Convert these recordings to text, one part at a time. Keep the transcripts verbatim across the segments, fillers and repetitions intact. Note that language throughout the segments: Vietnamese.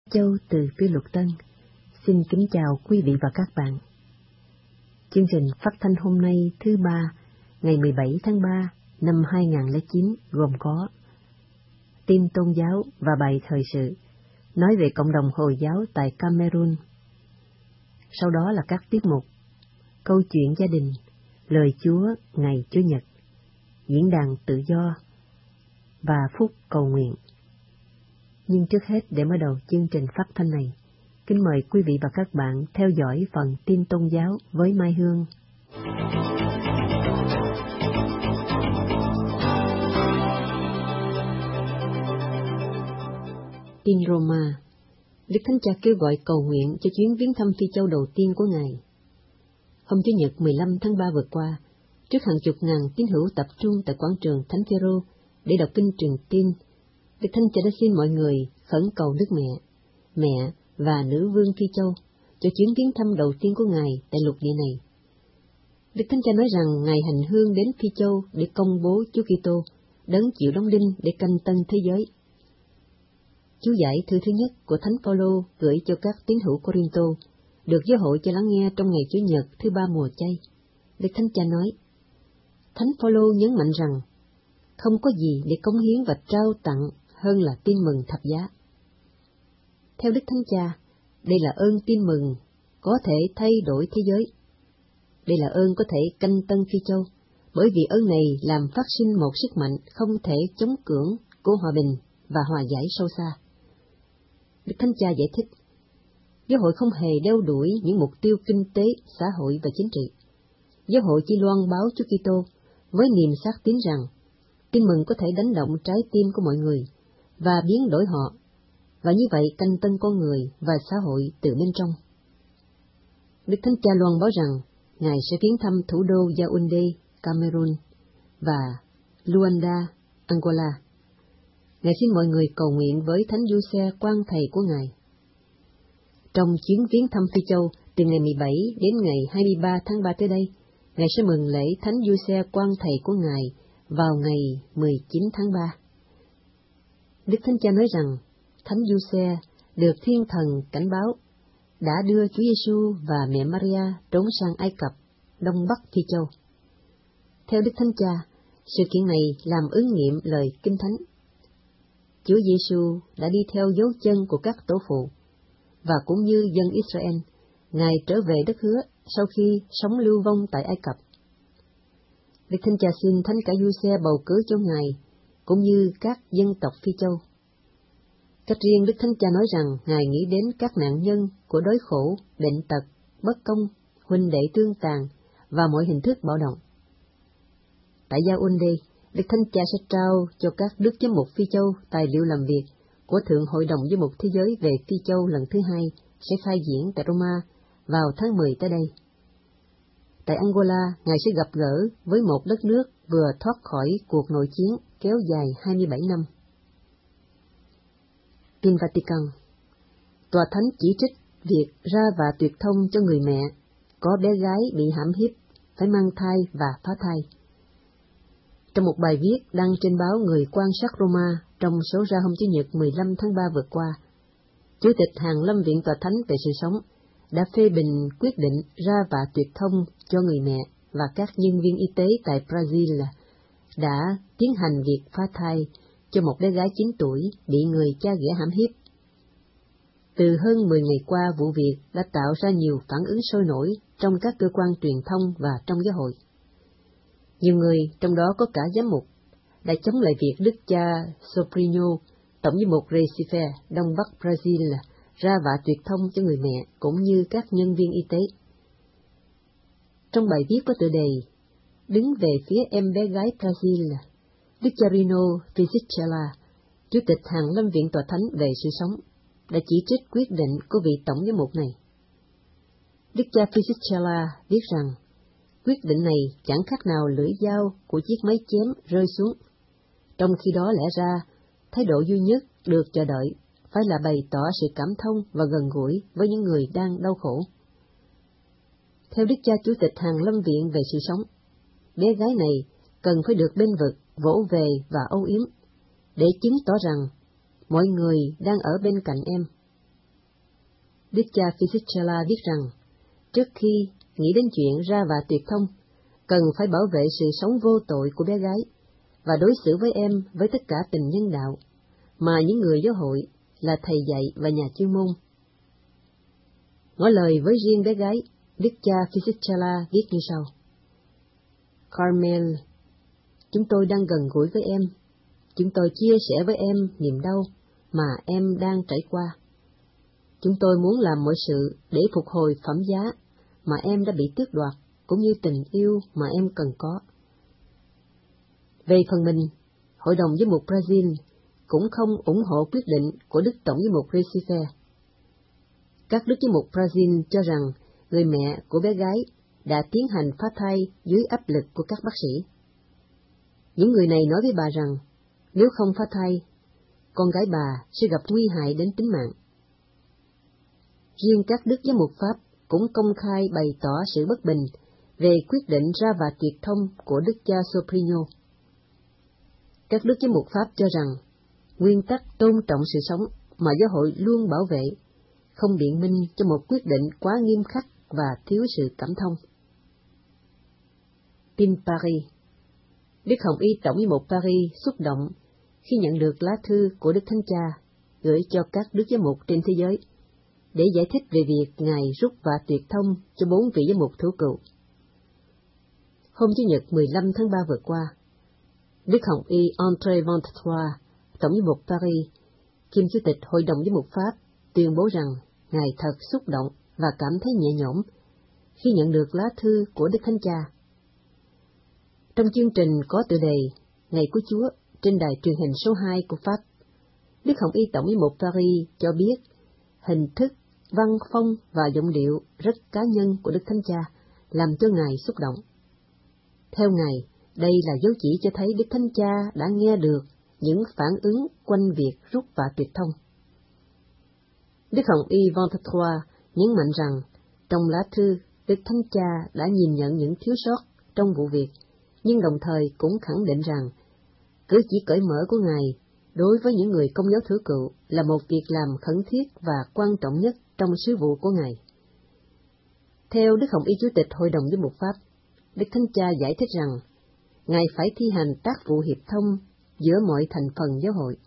Châu từ Phiêu Lục Tân xin kính chào quý vị và các bạn. Chương trình phát thanh hôm nay thứ ba, ngày mười bảy tháng ba năm hai nghìn không trăm lẻ chín gồm có tin tôn giáo và bài thời sự, nói về cộng đồng Hồi giáo tại Cameroon. Sau đó là các tiết mục, câu chuyện gia đình, lời Chúa ngày Chủ nhật, diễn đàn tự do và phút cầu nguyện. Nhưng trước hết, để mở đầu chương trình phát thanh này, kính mời quý vị và các bạn theo dõi phần tin tôn giáo với Mai Hương. Tin Roma. Đức Thánh Cha kêu gọi cầu nguyện cho chuyến viếng thăm Phi Châu đầu tiên của Ngài. Hôm Chủ nhật mười lăm tháng ba vừa qua, trước hàng chục ngàn tín hữu tập trung tại quảng trường Thánh Phêrô để đọc kinh truyền tin, Đức Thánh Cha đã xin mọi người khẩn cầu Đức Mẹ, Mẹ và Nữ Vương Phi Châu cho chuyến viếng thăm đầu tiên của Ngài tại lục địa này. Đức Thánh Cha nói rằng Ngài hành hương đến Phi Châu để công bố Chúa Kitô, đấng chịu đóng đinh để canh tân thế giới. Chú giải thư thứ nhất của Thánh Phaolô gửi cho các tín hữu Corinto được giáo hội cho lắng nghe trong ngày Chủ nhật thứ ba mùa chay. Đức Thánh Cha nói: Thánh Phaolô nhấn mạnh rằng không có gì để cống hiến và trao tặng hơn là tin mừng thập giá. Theo Đức Thánh Cha, đây là ơn tin mừng có thể thay đổi thế giới. Đây là ơn có thể canh tân Phi Châu, bởi vì ơn này làm phát sinh một sức mạnh không thể chống cưỡng của hòa bình và hòa giải sâu xa. Đức Thánh Cha giải thích, giáo hội không hề đeo đuổi những mục tiêu kinh tế, xã hội và chính trị. Giáo hội chỉ loan báo Chúa Kitô với niềm xác tín rằng tin mừng có thể đánh động trái tim của mọi người và biến đổi họ, và như vậy canh tân con người và xã hội từ bên trong. Đức Thánh Cha loan báo rằng Ngài sẽ viếng thăm thủ đô Yaoundé, Cameroon và Luanda, Angola. Ngài xin mọi người cầu nguyện với Thánh Giuse quan thầy của Ngài. Trong chuyến viếng thăm Phi Châu từ ngày mười bảy đến ngày hai mươi ba tháng ba tới đây, Ngài sẽ mừng lễ Thánh Giuse quan thầy của Ngài vào ngày mười chín tháng ba. Đức Thánh Cha nói rằng Thánh Giuse được Thiên Thần cảnh báo đã đưa Chúa Giêsu và mẹ Maria trốn sang Ai Cập, đông bắc Phi Châu. Theo Đức Thánh Cha, sự kiện này làm ứng nghiệm lời Kinh Thánh. Chúa Giêsu đã đi theo dấu chân của các tổ phụ, và cũng như dân Israel, Ngài trở về đất hứa sau khi sống lưu vong tại Ai Cập. Đức Thánh Cha xin Thánh Cả Giuse bầu cử cho Ngài, cũng như các dân tộc Phi Châu. Cách riêng, Đức Thánh Cha nói rằng Ngài nghĩ đến các nạn nhân của đói khổ, bệnh tật, bất công, huynh đệ tương tàn và mọi hình thức bạo động. Tại Yaoundé, Đức Thánh Cha sẽ trao cho các đức giám mục Phi Châu tài liệu làm việc của Thượng Hội đồng Giám mục Thế giới về Phi Châu lần thứ hai sẽ khai diễn tại Roma vào tháng mười tới đây. Tại Angola, Ngài sẽ gặp gỡ với một đất nước vừa thoát khỏi cuộc nội chiến kéo dài hai mươi bảy năm. Tin Vatican. Tòa Thánh chỉ trích việc ra và tuyệt thông cho người mẹ có bé gái bị hãm hiếp, phải mang thai và phá thai. Trong một bài viết đăng trên báo Người Quan sát Roma trong số ra hôm Chủ nhật mười lăm tháng ba vừa qua, Chủ tịch Hàng Lâm Viện Tòa Thánh về sự sống đã phê bình quyết định ra và tuyệt thông cho người mẹ và các nhân viên y tế tại Brazil đã tiến hành việc phá thai cho một bé gái chín tuổi bị người cha ghẻ hãm hiếp. Từ hơn mười ngày qua, vụ việc đã tạo ra nhiều phản ứng sôi nổi trong các cơ quan truyền thông và trong giáo hội. Nhiều người, trong đó có cả giám mục, đã chống lại việc Đức cha Sobrinho, tổng giám mục Recife, đông bắc Brazil, ra vạ tuyệt thông cho người mẹ cũng như các nhân viên y tế. Trong bài viết có tựa đề "Đứng về phía em bé gái Brazil", Victorino Fisichella, Chủ tịch Hàng Lâm Viện Tòa Thánh về sự sống, đã chỉ trích quyết định của vị tổng giám mục này. Đức cha Fisichella viết rằng quyết định này chẳng khác nào lưỡi dao của chiếc máy chém rơi xuống. Trong khi đó lẽ ra, thái độ duy nhất được chờ đợi phải là bày tỏ sự cảm thông và gần gũi với những người đang đau khổ. Theo Đức cha Chủ tịch Hàng Lâm Viện về sự sống, bé gái này cần phải được bênh vực, vỗ về và âu yếm, để chứng tỏ rằng mọi người đang ở bên cạnh em. Đức cha Fisichella viết rằng, trước khi nghĩ đến chuyện ra và tuyệt thông, cần phải bảo vệ sự sống vô tội của bé gái, và đối xử với em với tất cả tình nhân đạo, mà những người giáo hội là thầy dạy và nhà chuyên môn. Ngỏ lời với riêng bé gái, Đức cha Fisichella viết như sau. Carmel, chúng tôi đang gần gũi với em. Chúng tôi chia sẻ với em niềm đau mà em đang trải qua. Chúng tôi muốn làm mọi sự để phục hồi phẩm giá mà em đã bị tước đoạt, cũng như tình yêu mà em cần có. Về phần mình, Hội đồng Giám mục Brazil cũng không ủng hộ quyết định của Đức Tổng Giám mục Recife. Các Đức Giám mục Brazil cho rằng người mẹ của bé gái đã tiến hành phá thai dưới áp lực của các bác sĩ. Những người này nói với bà rằng, nếu không phá thai, con gái bà sẽ gặp nguy hại đến tính mạng. Riêng các Đức Giám mục Pháp cũng công khai bày tỏ sự bất bình về quyết định ra và tuyệt thông của Đức cha Soprino. Các Đức Giám mục Pháp cho rằng, nguyên tắc tôn trọng sự sống mà giáo hội luôn bảo vệ, không biện minh cho một quyết định quá nghiêm khắc và thiếu sự cảm thông. Tin Paris. Đức Hồng Y Tổng Giám mục Paris xúc động khi nhận được lá thư của Đức Thánh Cha gửi cho các Đức Giám mục trên thế giới để giải thích về việc Ngài rút và tuyệt thông cho bốn vị giám mục thủ cựu. Hôm Chủ nhật mười lăm tháng ba vừa qua, Đức Hồng Y André Vantatroy, Tổng giám mục Paris, kiêm Chủ tịch Hội đồng Giám mục Pháp, tuyên bố rằng Ngài thật xúc động và cảm thấy nhẹ nhõm khi nhận được lá thư của Đức Thánh Cha. Trong chương trình có tựa đề Ngày của Chúa trên đài truyền hình số hai của Pháp, Đức Hồng Y Tổng giám mục Paris cho biết hình thức, văn phong và giọng điệu rất cá nhân của Đức Thánh Cha làm cho Ngài xúc động. Theo Ngài, đây là dấu chỉ cho thấy Đức Thánh Cha đã nghe được những phản ứng quanh việc rút và tuyệt thông. Đức Hồng Y Vantatroy nhấn mạnh rằng, trong lá thư, Đức Thánh Cha đã nhìn nhận những thiếu sót trong vụ việc, nhưng đồng thời cũng khẳng định rằng, cử chỉ cởi mở của Ngài đối với những người công giáo thứ cựu là một việc làm khẩn thiết và quan trọng nhất trong sứ vụ của Ngài. Theo Đức Hồng Y Chủ tịch Hội đồng Giám mục Pháp, Đức Thánh Cha giải thích rằng, Ngài phải thi hành tác vụ hiệp thông giữa mọi thành phần giáo hội.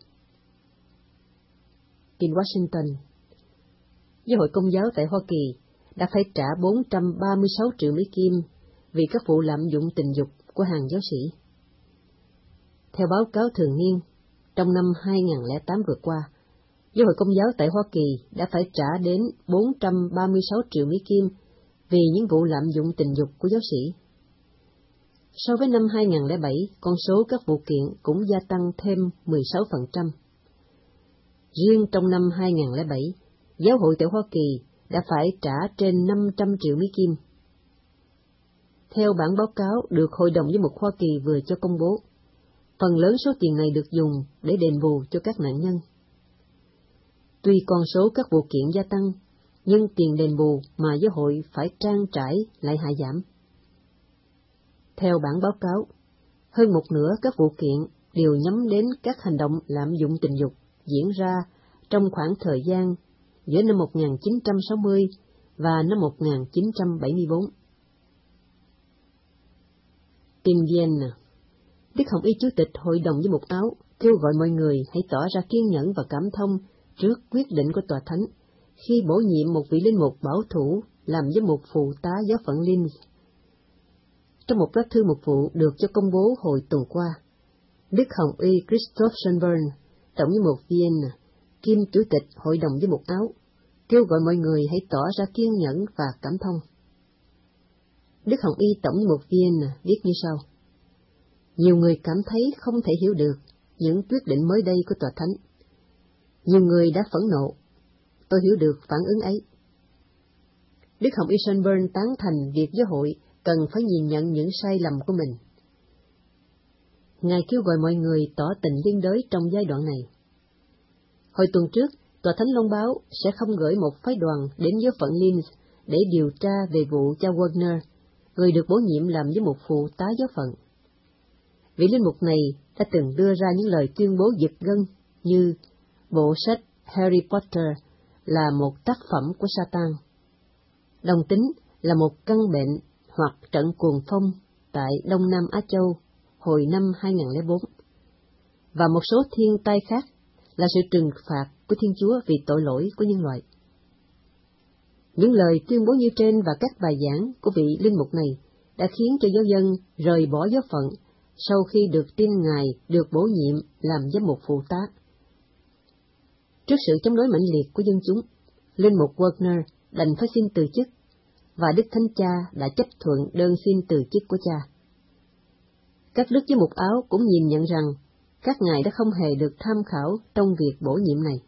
In Washington, Giáo hội Công giáo tại Hoa Kỳ đã phải trả bốn trăm ba mươi sáu triệu Mỹ Kim vì các vụ lạm dụng tình dục của hàng giáo sĩ. Theo báo cáo thường niên, trong năm hai nghìn không trăm lẻ tám vừa qua, Giáo hội Công giáo tại Hoa Kỳ đã phải trả đến bốn trăm ba mươi sáu triệu Mỹ Kim vì những vụ lạm dụng tình dục của giáo sĩ. So với năm hai nghìn không trăm lẻ bảy, con số các vụ kiện cũng gia tăng thêm mười sáu phần trăm. Riêng trong năm hai nghìn không trăm lẻ bảy, Giáo hội tại Hoa Kỳ đã phải trả trên năm trăm triệu Mỹ Kim. Theo bản báo cáo được Hội đồng Giám mục Hoa Kỳ vừa cho công bố, phần lớn số tiền này được dùng để đền bù cho các nạn nhân. Tuy con số các vụ kiện gia tăng, nhưng tiền đền bù mà giáo hội phải trang trải lại hạ giảm. Theo bản báo cáo, hơn một nửa các vụ kiện đều nhắm đến các hành động lạm dụng tình dục diễn ra trong khoảng thời gian giữa năm một nghìn chín trăm sáu mươi và năm một nghìn chín trăm bảy mươi bốn. Tin Vienna. Đức Hồng Y Chủ tịch Hội đồng Giám mục Áo kêu gọi mọi người hãy tỏ ra kiên nhẫn và cảm thông trước quyết định của Tòa Thánh khi bổ nhiệm một vị linh mục bảo thủ làm giám mục phụ tá giáo phận Linz. Trong một lá thư mục vụ được cho công bố hồi tuần qua, Đức Hồng Y Christoph Schönborn, Tổng giám mục Vienna, kiêm Chủ tịch Hội đồng Giám mục Áo, kêu gọi mọi người hãy tỏ ra kiên nhẫn và cảm thông. Đức Hồng Y Tổng giám mục Vienna viết như sau: Nhiều người cảm thấy không thể hiểu được những quyết định mới đây của Tòa Thánh. Nhiều người đã phẫn nộ. Tôi hiểu được phản ứng ấy. Đức Hồng Y Schönborn tán thành việc giáo hội cần phải nhìn nhận những sai lầm của mình. Ngài kêu gọi mọi người tỏ tình liên đới trong giai đoạn này. Hồi tuần trước, Tòa Thánh Long báo sẽ không gửi một phái đoàn đến giáo phận Linz để điều tra về vụ cha Wagner, người được bổ nhiệm làm giám mục phụ tá giáo phận. Vị linh mục này đã từng đưa ra những lời tuyên bố giật gân như bộ sách Harry Potter là một tác phẩm của Satan. Đồng tính là một căn bệnh hoặc trận cuồng phong tại Đông Nam Á Châu hồi năm hai không không bốn, và một số thiên tai khác là sự trừng phạt của Thiên Chúa vì tội lỗi của nhân loại. Những lời tuyên bố như trên và các bài giảng của vị linh mục này đã khiến cho giáo dân rời bỏ giáo phận sau khi được tin Ngài được bổ nhiệm làm giám mục phụ tá. Trước sự chống đối mãnh liệt của dân chúng, linh mục Wagner đành phải xin từ chức, và Đức Thánh Cha đã chấp thuận đơn xin từ chức của cha. Các đức giám mục Áo cũng nhìn nhận rằng các ngài đã không hề được tham khảo trong việc bổ nhiệm này.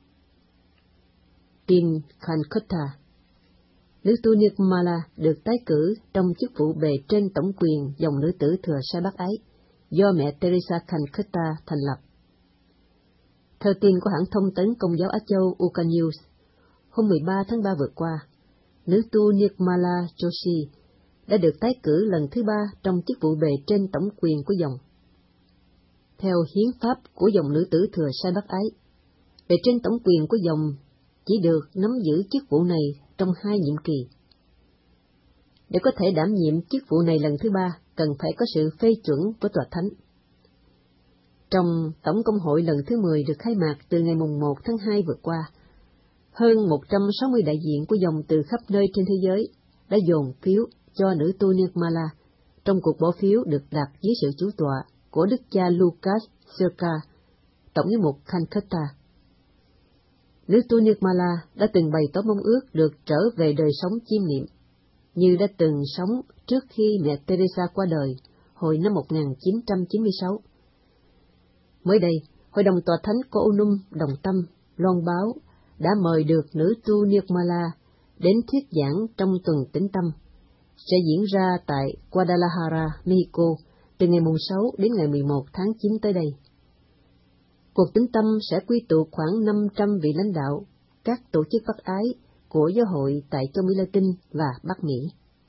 Tin Calcutta. Nữ tu Nirmala được tái cử trong chức vụ bề trên tổng quyền dòng nữ tử thừa Sai Bắc Ái do mẹ Teresa Calcutta thành lập. Theo tin của hãng thông tấn Công giáo Á Châu Uka News, hôm mười ba tháng ba vừa qua, nữ tu Nirmala Joshi đã được tái cử lần thứ ba trong chức vụ bề trên tổng quyền của dòng. Theo hiến pháp của dòng nữ tử thừa Sai Bắc Ái, bề trên tổng quyền của dòng chỉ được nắm giữ chức vụ này trong hai nhiệm kỳ. Để có thể đảm nhiệm chức vụ này lần thứ ba, cần phải có sự phê chuẩn của Tòa Thánh. Trong Tổng Công hội lần thứ mười được khai mạc từ ngày mùng một tháng hai vừa qua, hơn một trăm sáu mươi đại diện của dòng từ khắp nơi trên thế giới đã dồn phiếu cho nữ tu Nirmala trong cuộc bỏ phiếu được đặt dưới sự chủ tọa của Đức cha Lucas Sirka, Tổng giám mục Calcutta. Nữ tu Nirmala đã từng bày tỏ mong ước được trở về đời sống chiêm niệm, như đã từng sống trước khi mẹ Teresa qua đời hồi năm một nghìn chín trăm chín mươi sáu. Mới đây, Hội đồng Tòa Thánh của Onum Đồng Tâm loan báo đã mời được nữ tu Nirmala đến thuyết giảng trong tuần tĩnh tâm, sẽ diễn ra tại Guadalajara, Mexico, từ ngày mùng sáu đến ngày mười một tháng chín tới đây. Cuộc tĩnh tâm sẽ quy tụ khoảng năm trăm vị lãnh đạo các tổ chức Bắc Ái của giáo hội tại châu Mỹ Latin và Bắc Mỹ.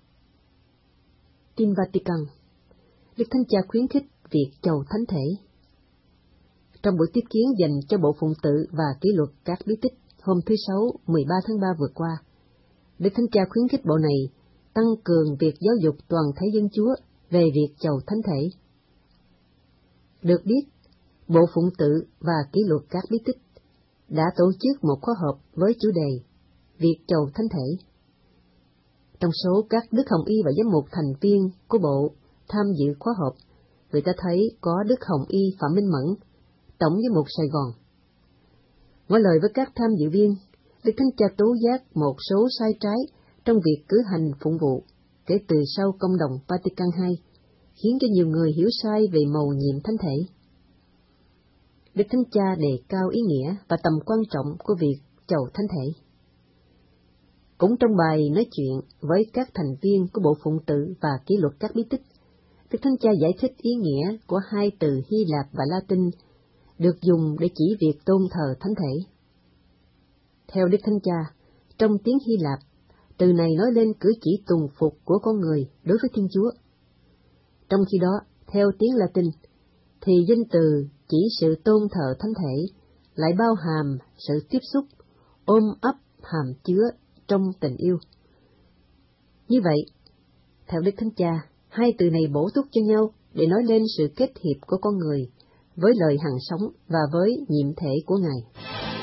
Tin Vatican. Đức Thánh Cha khuyến khích việc chầu thánh thể. Trong buổi tiếp kiến dành cho Bộ Phụng tự và Kỷ luật các bí tích hôm thứ Sáu, mười ba tháng ba vừa qua, Đức Thánh Cha khuyến khích bộ này tăng cường việc giáo dục toàn thể dân Chúa về việc chầu thánh thể. Được biết, Bộ Phụng tự và Kỷ luật các bí tích đã tổ chức một khóa họp với chủ đề Việc chầu thánh thể. Trong số các đức hồng y và giám mục thành viên của bộ tham dự khóa họp, người ta thấy có Đức Hồng Y Phạm Minh Mẫn, Tổng giám mục Sài Gòn. Ngỏ lời với các tham dự viên, Đức Thánh Cha tố giác một số sai trái trong việc cử hành phụng vụ kể từ sau Công đồng Vatican hai, khiến cho nhiều người hiểu sai về mầu nhiệm thánh thể. Đức Thánh Cha đề cao ý nghĩa và tầm quan trọng của việc chầu thánh thể. Cũng trong bài nói chuyện với các thành viên của Bộ Phụng tự và Kỷ luật các bí tích, Đức Thánh Cha giải thích ý nghĩa của hai từ Hy Lạp và Latin được dùng để chỉ việc tôn thờ thánh thể. Theo Đức Thánh Cha, trong tiếng Hy Lạp, từ này nói lên cử chỉ tùng phục của con người đối với Thiên Chúa. Trong khi đó, theo tiếng Latin, thì danh từ chỉ sự tôn thờ thánh thể lại bao hàm sự tiếp xúc, ôm ấp hàm chứa trong tình yêu. Như vậy, theo Đức Thánh Cha, hai từ này bổ túc cho nhau để nói lên sự kết hiệp của con người với lời hằng sống và với nhiệm thể của Ngài.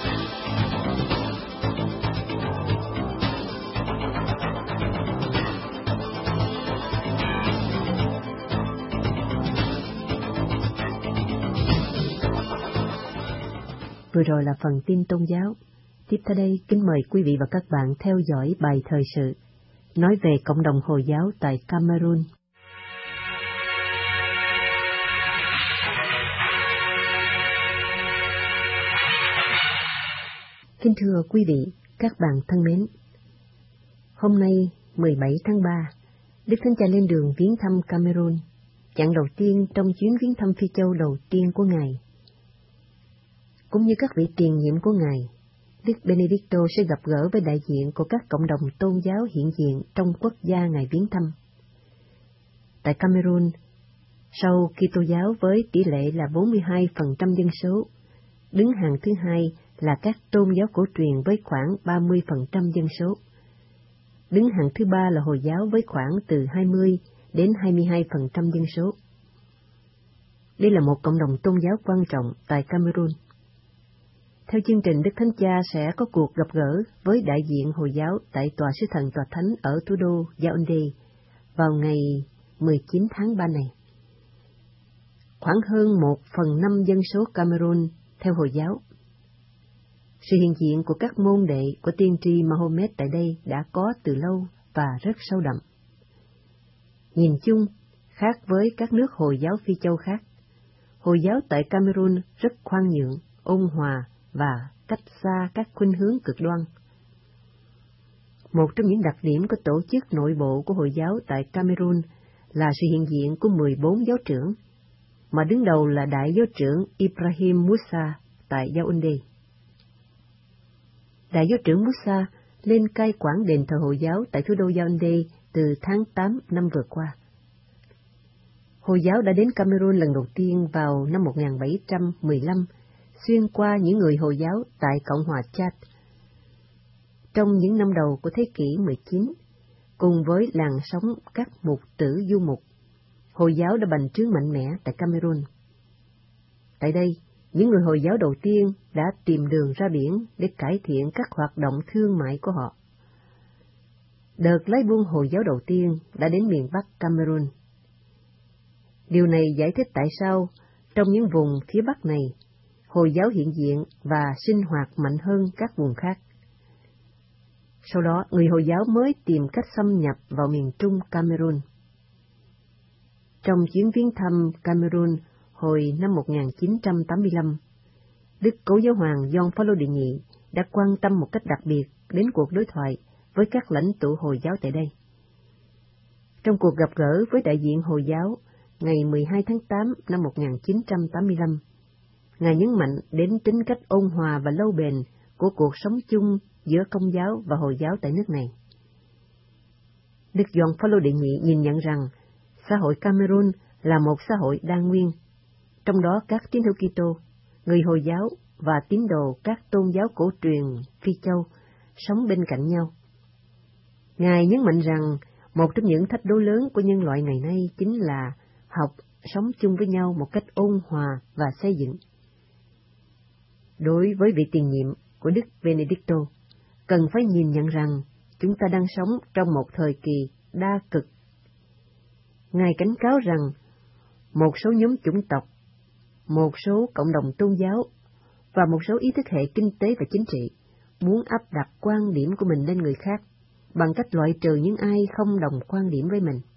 Vừa rồi là phần tin tôn giáo. Tiếp theo đây, kính mời quý vị và các bạn theo dõi bài thời sự, nói về cộng đồng Hồi giáo tại Cameroon. Kính thưa quý vị, các bạn thân mến, hôm nay, mười bảy tháng ba, Đức Thánh Cha lên đường viếng thăm Cameroon, chặng đầu tiên trong chuyến viếng thăm Phi Châu đầu tiên của Ngài. Cũng như các vị tiền nhiệm của Ngài, Đức Benedicto sẽ gặp gỡ với đại diện của các cộng đồng tôn giáo hiện diện trong quốc gia Ngài viếng thăm. Tại Cameroon, sau Kitô giáo với tỷ lệ là bốn mươi hai phần trăm dân số, đứng hàng thứ hai là các tôn giáo cổ truyền với khoảng ba mươi phần trăm dân số. Đứng hạng thứ ba là Hồi giáo với khoảng từ hai mươi đến hai mươi hai phần trăm dân số. Đây là một cộng đồng tôn giáo quan trọng tại Cameroon. Theo chương trình, Đức Thánh Cha sẽ có cuộc gặp gỡ với đại diện Hồi giáo tại Tòa Sứ Thần Tòa Thánh ở thủ đô Yaoundé vào ngày mười chín tháng ba này. Khoảng hơn một phần năm dân số Cameroon theo Hồi giáo. Sự hiện diện của các môn đệ của tiên tri Mahomet tại đây đã có từ lâu và rất sâu đậm. Nhìn chung, khác với các nước Hồi giáo Phi Châu khác, Hồi giáo tại Cameroon rất khoan nhượng, ôn hòa và cách xa các khuynh hướng cực đoan. Một trong những đặc điểm của tổ chức nội bộ của Hồi giáo tại Cameroon là sự hiện diện của mười bốn giáo trưởng, mà đứng đầu là Đại giáo trưởng Ibrahim Moussa tại Yaoundé. Đại giáo trưởng Moussa lên cai quản đền thờ Hồi giáo tại thủ đô Yaoundé từ tháng tám năm vừa qua. Hồi giáo đã đến Cameroon lần đầu tiên vào năm một nghìn bảy trăm mười lăm, xuyên qua những người Hồi giáo tại Cộng hòa Chad. Trong những năm đầu của thế kỷ mười chín, cùng với làn sóng các mục tử du mục, Hồi giáo đã bành trướng mạnh mẽ tại Cameroon. Tại đây, những người Hồi giáo đầu tiên đã tìm đường ra biển để cải thiện các hoạt động thương mại của họ. Đợt lái buôn Hồi giáo đầu tiên đã đến miền Bắc Cameroon. Điều này giải thích tại sao, trong những vùng phía Bắc này, Hồi giáo hiện diện và sinh hoạt mạnh hơn các vùng khác. Sau đó, người Hồi giáo mới tìm cách xâm nhập vào miền Trung Cameroon. Trong chuyến viếng thăm Cameroon hồi năm một nghìn chín trăm tám mươi lăm, Đức Cố Giáo hoàng Gioan Phaolô đệ nhị đã quan tâm một cách đặc biệt đến cuộc đối thoại với các lãnh tụ Hồi giáo tại đây. Trong cuộc gặp gỡ với đại diện Hồi giáo ngày mười hai tháng tám năm một nghìn chín trăm tám mươi lăm, Ngài nhấn mạnh đến tính cách ôn hòa và lâu bền của cuộc sống chung giữa Công giáo và Hồi giáo tại nước này. Đức Gioan Phaolô đệ nhị nhìn nhận rằng xã hội Cameroon là một xã hội đa nguyên, trong đó các tín hữu Kitô, người Hồi giáo và tín đồ các tôn giáo cổ truyền Phi Châu sống bên cạnh nhau. Ngài nhấn mạnh rằng một trong những thách đố lớn của nhân loại ngày nay chính là học sống chung với nhau một cách ôn hòa và xây dựng. Đối với vị tiền nhiệm của Đức Benedicto, cần phải nhìn nhận rằng chúng ta đang sống trong một thời kỳ đa cực. Ngài cảnh cáo rằng một số nhóm chủng tộc, một số cộng đồng tôn giáo và một số ý thức hệ kinh tế và chính trị muốn áp đặt quan điểm của mình lên người khác bằng cách loại trừ những ai không đồng quan điểm với mình.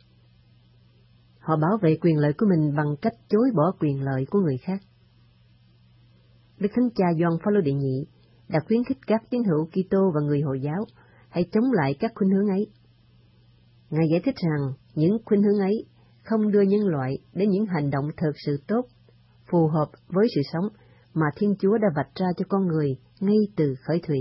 Họ bảo vệ quyền lợi của mình bằng cách chối bỏ quyền lợi của người khác. Đức Thánh Cha Gioan Phaolô đệ nhị đã khuyến khích các tín hữu Kitô và người Hồi giáo hãy chống lại các khuynh hướng ấy. Ngài giải thích rằng những khuynh hướng ấy không đưa nhân loại đến những hành động thực sự tốt, phù hợp với sự sống mà Thiên Chúa đã vạch ra cho con người ngay từ khởi thủy.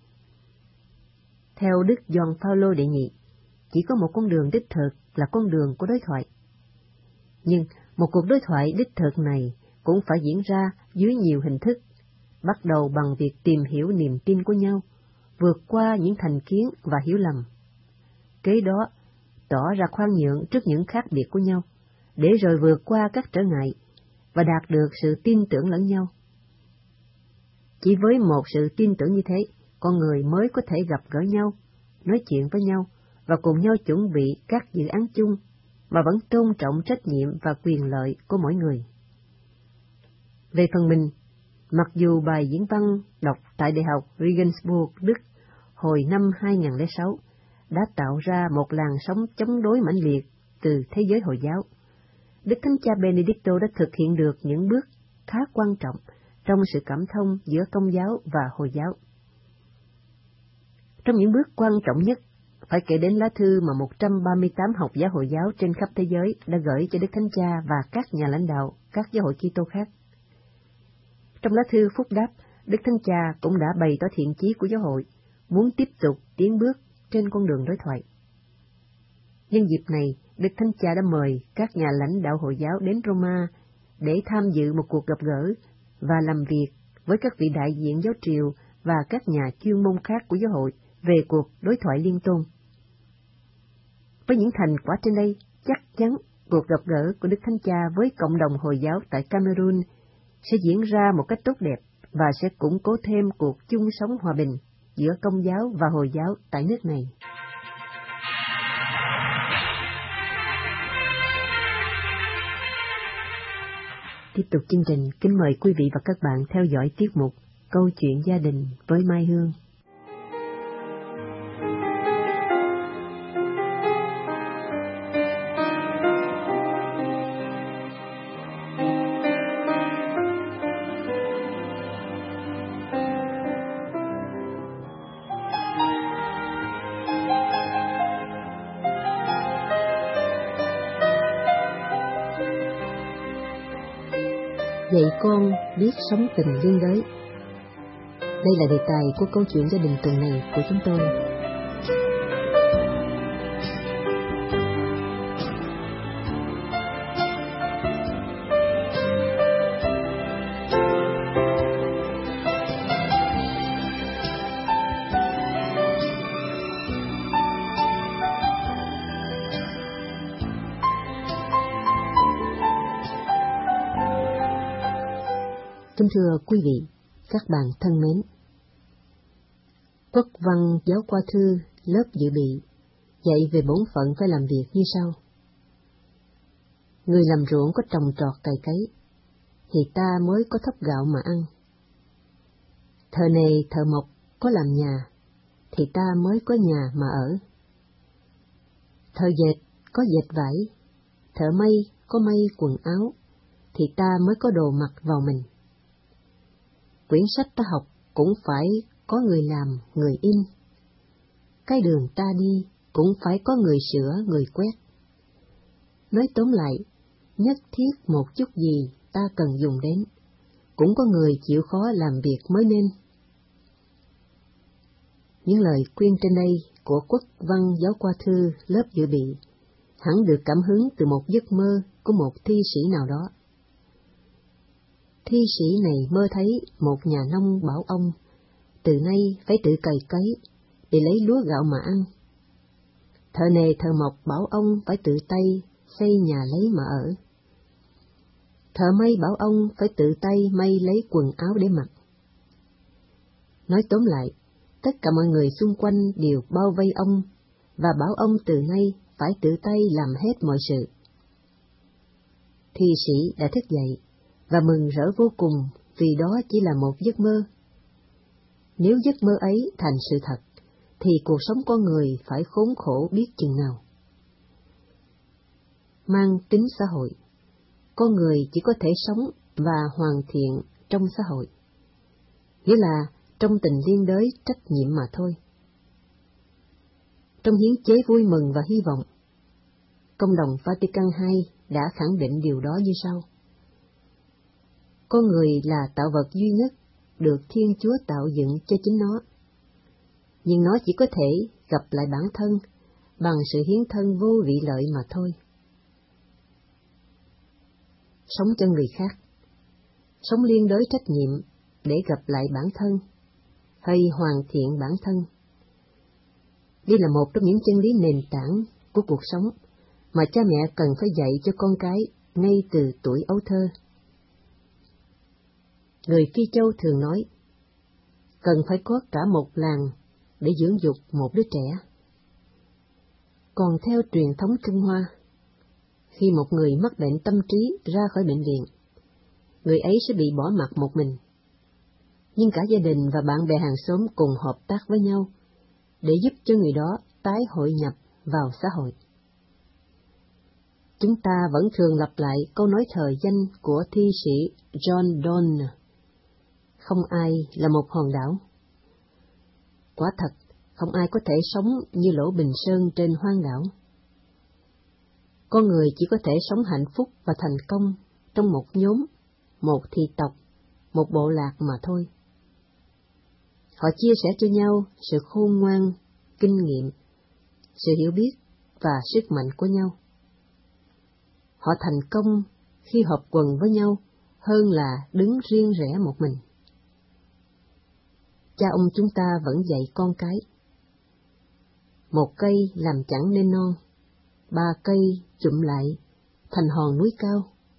Theo Đức Gioan Phaolô đệ nhị, chỉ có một con đường đích thực là con đường của đối thoại. Nhưng một cuộc đối thoại đích thực này cũng phải diễn ra dưới nhiều hình thức, bắt đầu bằng việc tìm hiểu niềm tin của nhau, vượt qua những thành kiến và hiểu lầm. Kế đó, tỏ ra khoan nhượng trước những khác biệt của nhau, để rồi vượt qua các trở ngại và đạt được sự tin tưởng lẫn nhau. Chỉ với một sự tin tưởng như thế, con người mới có thể gặp gỡ nhau, nói chuyện với nhau và cùng nhau chuẩn bị các dự án chung mà vẫn tôn trọng trách nhiệm và quyền lợi của mỗi người. Về phần mình, mặc dù bài diễn văn đọc tại Đại học Regensburg, Đức hồi năm hai nghìn lẻ sáu đã tạo ra một làn sóng chống đối mãnh liệt từ thế giới Hồi giáo, Đức Thánh Cha Benedicto đã thực hiện được những bước khá quan trọng trong sự cảm thông giữa Công giáo và Hồi giáo. Trong những bước quan trọng nhất, phải kể đến lá thư mà một trăm ba mươi tám học giả Hồi giáo trên khắp thế giới đã gửi cho Đức Thánh Cha và các nhà lãnh đạo các giáo hội Kitô khác. Trong lá thư phúc đáp, Đức Thánh Cha cũng đã bày tỏ thiện chí của giáo hội, muốn tiếp tục tiến bước trên con đường đối thoại. Nhân dịp này, Đức Thánh Cha đã mời các nhà lãnh đạo Hồi giáo đến Roma để tham dự một cuộc gặp gỡ và làm việc với các vị đại diện giáo triều và các nhà chuyên môn khác của giáo hội về cuộc đối thoại liên tôn. Với những thành quả trên đây, chắc chắn cuộc gặp gỡ của Đức Thánh Cha với cộng đồng Hồi giáo tại Cameroon sẽ diễn ra một cách tốt đẹp và sẽ củng cố thêm cuộc chung sống hòa bình giữa Công giáo và Hồi giáo tại nước này. Tiếp tục chương trình, kính mời quý vị và các bạn theo dõi tiết mục Câu chuyện gia đình với Mai Hương. Dạy con biết sống tình liên đới. Đây là đề tài của câu chuyện gia đình tuần này của chúng tôi. Kính thưa quý vị, các bạn thân mến, Quốc văn giáo khoa thư lớp dự bị dạy về bổn phận phải làm việc như sau. Người làm ruộng có trồng trọt cày cấy, thì ta mới có thóc gạo mà ăn. Thợ nề thợ mộc có làm nhà, thì ta mới có nhà mà ở. Thợ dệt có dệt vải, thợ may có may quần áo, thì ta mới có đồ mặc vào mình. Quyển sách ta học cũng phải có người làm, người in. Cái đường ta đi cũng phải có người sửa, người quét. Nói tóm lại, nhất thiết một chút gì ta cần dùng đến, cũng có người chịu khó làm việc mới nên. Những lời khuyên trên đây của Quốc văn giáo khoa thư lớp dự bị hẳn được cảm hứng từ một giấc mơ của một thi sĩ nào đó. Thi sĩ này mơ thấy một nhà nông bảo ông từ nay phải tự cày cấy để lấy lúa gạo mà ăn. Thợ nề thợ mộc bảo ông phải tự tay xây nhà lấy mà ở. Thợ may bảo ông phải tự tay may lấy quần áo để mặc. Nói tóm lại, tất cả mọi người xung quanh đều bao vây ông và bảo ông từ nay phải tự tay làm hết mọi sự. Thi sĩ đã thức dậy và mừng rỡ vô cùng vì đó chỉ là một giấc mơ. Nếu giấc mơ ấy thành sự thật, thì cuộc sống con người phải khốn khổ biết chừng nào. Mang tính xã hội, con người chỉ có thể sống và hoàn thiện trong xã hội, nghĩa là trong tình liên đới trách nhiệm mà thôi. Trong hiến chế vui mừng và hy vọng, Công đồng Vatican hai đã khẳng định điều đó như sau. Con người là tạo vật duy nhất được Thiên Chúa tạo dựng cho chính nó, nhưng nó chỉ có thể gặp lại bản thân bằng sự hiến thân vô vị lợi mà thôi. Sống cho người khác, sống liên đới trách nhiệm để gặp lại bản thân, hay hoàn thiện bản thân. Đây là một trong những chân lý nền tảng của cuộc sống mà cha mẹ cần phải dạy cho con cái ngay từ tuổi ấu thơ. Người Phi Châu thường nói, cần phải có cả một làng để dưỡng dục một đứa trẻ. Còn theo truyền thống Trung Hoa, khi một người mắc bệnh tâm trí ra khỏi bệnh viện, người ấy sẽ bị bỏ mặc một mình. Nhưng cả gia đình và bạn bè hàng xóm cùng hợp tác với nhau để giúp cho người đó tái hội nhập vào xã hội. Chúng ta vẫn thường lặp lại câu nói thời danh của thi sĩ John Donne, không ai là một hòn đảo. Quả thật, không ai có thể sống như Lỗ Bình Sơn trên hoang đảo. Con người chỉ có thể sống hạnh phúc và thành công trong một nhóm, một thị tộc, một bộ lạc mà thôi. Họ chia sẻ cho nhau sự khôn ngoan, kinh nghiệm, sự hiểu biết và sức mạnh của nhau. Họ thành công khi hợp quần với nhau hơn là đứng riêng rẽ một mình. cha ông chúng ta vẫn dạy con cái. Một cây làm chẳng nên non, ba cây chụm lại, thành hòn núi cao.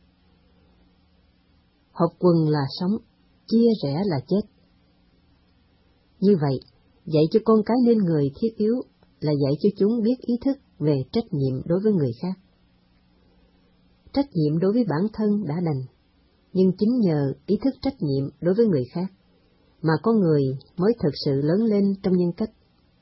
Hợp quần là sống, chia rẽ là chết. Như vậy, dạy cho con cái nên người thiết yếu là dạy cho chúng biết ý thức về trách nhiệm đối với người khác. Trách nhiệm đối với bản thân đã đành, nhưng chính nhờ ý thức trách nhiệm đối với người khác mà con người mới thực sự lớn lên trong nhân cách.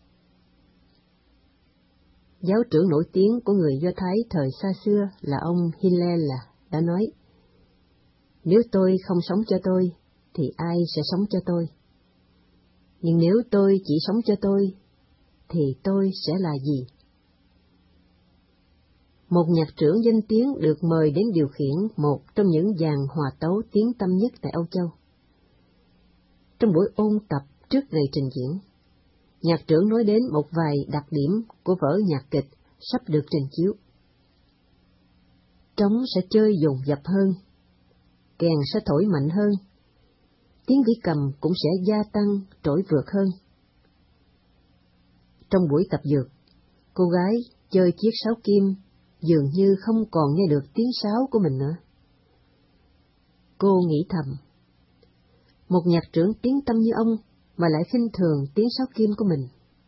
Giáo trưởng nổi tiếng của người Do Thái thời xa xưa là ông Hillel đã nói, nếu tôi không sống cho tôi, thì ai sẽ sống cho tôi? Nhưng nếu tôi chỉ sống cho tôi, thì tôi sẽ là gì? Một nhạc trưởng danh tiếng được mời đến điều khiển một trong những dàn hòa tấu tiếng tăm nhất tại Âu Châu. Trong buổi ôn tập trước ngày trình diễn, nhạc trưởng nói đến một vài đặc điểm của vở nhạc kịch sắp được trình chiếu. Trống sẽ chơi dồn dập hơn, kèn sẽ thổi mạnh hơn, tiếng vĩ cầm cũng sẽ gia tăng trỗi vượt hơn. Trong buổi tập dượt, cô gái chơi chiếc sáo kim dường như không còn nghe được tiếng sáo của mình nữa. Cô nghĩ thầm, một nhạc trưởng tiếng tăm như ông mà lại khinh thường tiếng sáo kim của mình.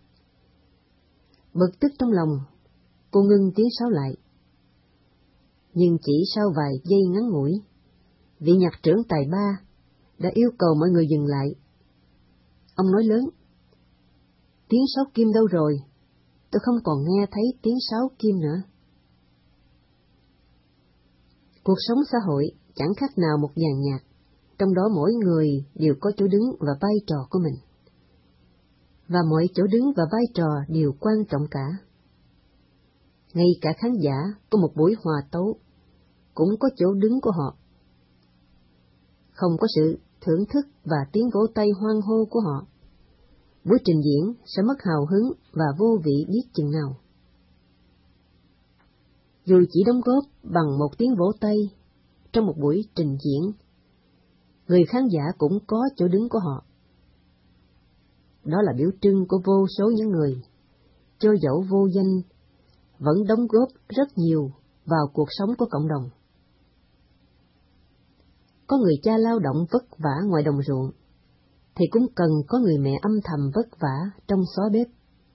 Bực tức trong lòng, cô ngưng tiếng sáo lại. Nhưng chỉ sau vài giây ngắn ngủi, vị nhạc trưởng tài ba đã yêu cầu mọi người dừng lại. Ông nói lớn, tiếng sáo kim đâu rồi? Tôi không còn nghe thấy tiếng sáo kim nữa. Cuộc sống xã hội chẳng khác nào một dàn nhạc, trong đó mỗi người đều có chỗ đứng và vai trò của mình. Và mọi chỗ đứng và vai trò đều quan trọng cả. Ngay cả khán giả của một buổi hòa tấu cũng có chỗ đứng của họ. Không có sự thưởng thức và tiếng vỗ tay hoan hô của họ, buổi trình diễn sẽ mất hào hứng và vô vị biết chừng nào. Dù chỉ đóng góp bằng một tiếng vỗ tay trong một buổi trình diễn, người khán giả cũng có chỗ đứng của họ. Đó là biểu trưng của vô số những người, cho dẫu vô danh, vẫn đóng góp rất nhiều vào cuộc sống của cộng đồng. Có người cha lao động vất vả ngoài đồng ruộng, thì cũng cần có người mẹ âm thầm vất vả trong xó bếp.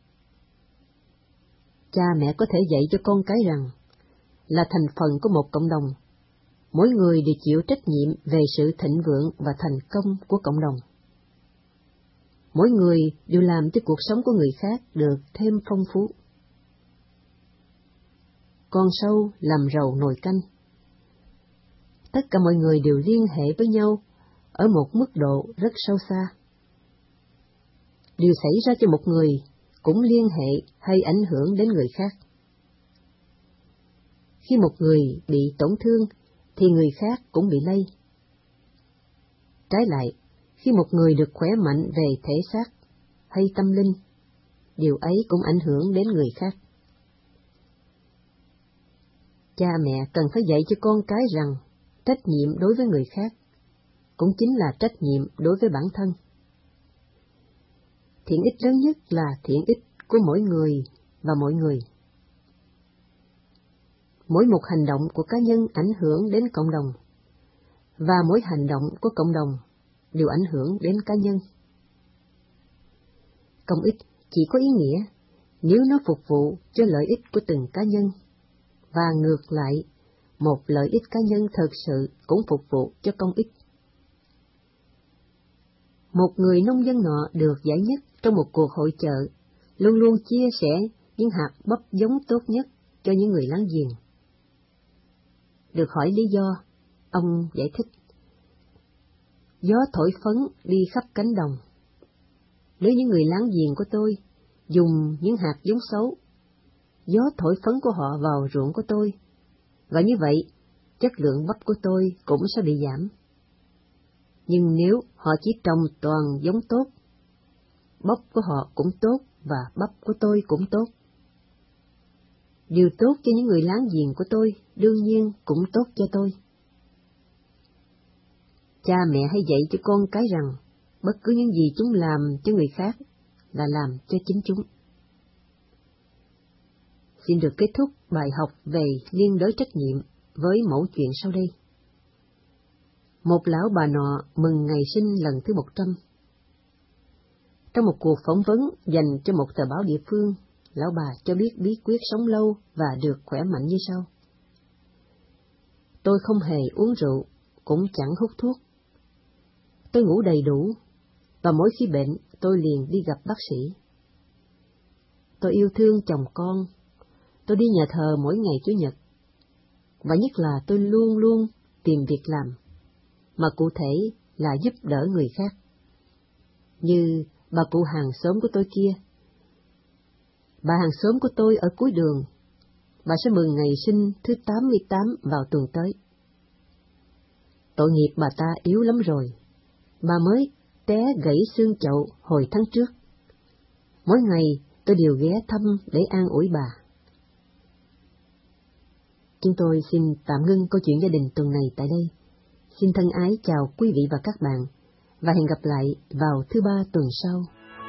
Cha mẹ có thể dạy cho con cái rằng, là thành phần của một cộng đồng, mỗi người đều chịu trách nhiệm về sự thịnh vượng và thành công của cộng đồng. Mỗi người đều làm cho cuộc sống của người khác được thêm phong phú. Con sâu làm rầu nồi canh. Tất cả mọi người đều liên hệ với nhau ở một mức độ rất sâu xa. Điều xảy ra cho một người cũng liên hệ hay ảnh hưởng đến người khác. Khi một người bị tổn thương, thì người khác cũng bị lây. Trái lại, khi một người được khỏe mạnh về thể xác hay tâm linh, điều ấy cũng ảnh hưởng đến người khác. Cha mẹ cần phải dạy cho con cái rằng, trách nhiệm đối với người khác cũng chính là trách nhiệm đối với bản thân. Thiện ích lớn nhất là thiện ích của mỗi người và mọi người. Mỗi một hành động của cá nhân ảnh hưởng đến cộng đồng, và mỗi hành động của cộng đồng đều ảnh hưởng đến cá nhân. Công ích chỉ có ý nghĩa nếu nó phục vụ cho lợi ích của từng cá nhân, và ngược lại, một lợi ích cá nhân thực sự cũng phục vụ cho công ích. Một người nông dân nọ được giải nhất trong một cuộc hội chợ, luôn luôn chia sẻ những hạt bắp giống tốt nhất cho những người láng giềng. Được hỏi lý do, ông giải thích: gió thổi phấn đi khắp cánh đồng. Nếu những người láng giềng của tôi dùng những hạt giống xấu, gió thổi phấn của họ vào ruộng của tôi, và như vậy, chất lượng bắp của tôi cũng sẽ bị giảm. Nhưng nếu họ chỉ trồng toàn giống tốt, bắp của họ cũng tốt và bắp của tôi cũng tốt. Điều tốt cho những người láng giềng của tôi đương nhiên cũng tốt cho tôi. Cha mẹ hãy dạy cho con cái rằng, bất cứ những gì chúng làm cho người khác là làm cho chính chúng. Xin được kết thúc bài học về liên đới trách nhiệm với mẫu chuyện sau đây. Một lão bà nọ mừng ngày sinh lần thứ một trăm. Trong một cuộc phỏng vấn dành cho một tờ báo địa phương, lão bà cho biết bí quyết sống lâu và được khỏe mạnh như sau. Tôi không hề uống rượu, cũng chẳng hút thuốc. Tôi ngủ đầy đủ, và mỗi khi bệnh tôi liền đi gặp bác sĩ. Tôi yêu thương chồng con, tôi đi nhà thờ mỗi ngày Chủ nhật, và nhất là tôi luôn luôn tìm việc làm, mà cụ thể là giúp đỡ người khác. Như bà cụ hàng xóm của tôi kia. Bà hàng xóm của tôi ở cuối đường, bà sẽ mừng ngày sinh thứ tám mươi tám vào tuần tới. Tội nghiệp bà ta yếu lắm rồi, bà mới té gãy xương chậu hồi tháng trước. Mỗi ngày tôi đều ghé thăm để an ủi bà. Chúng tôi xin tạm ngưng câu chuyện gia đình tuần này tại đây. Xin thân ái chào quý vị và các bạn, và hẹn gặp lại vào thứ ba tuần sau.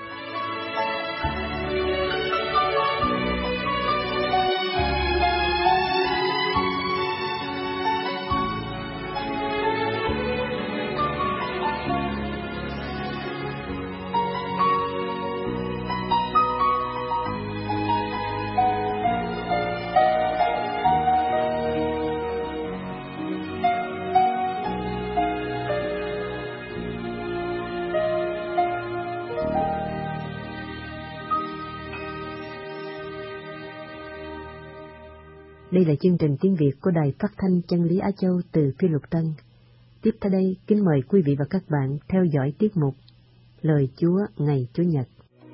Đây là chương trình tiếng Việt của Đài Phát thanh Chân lý Á Châu từ Phi Luật Tân. Tiếp theo đây, kính mời quý vị và các bạn theo dõi tiết mục Lời Chúa ngày Chủ nhật.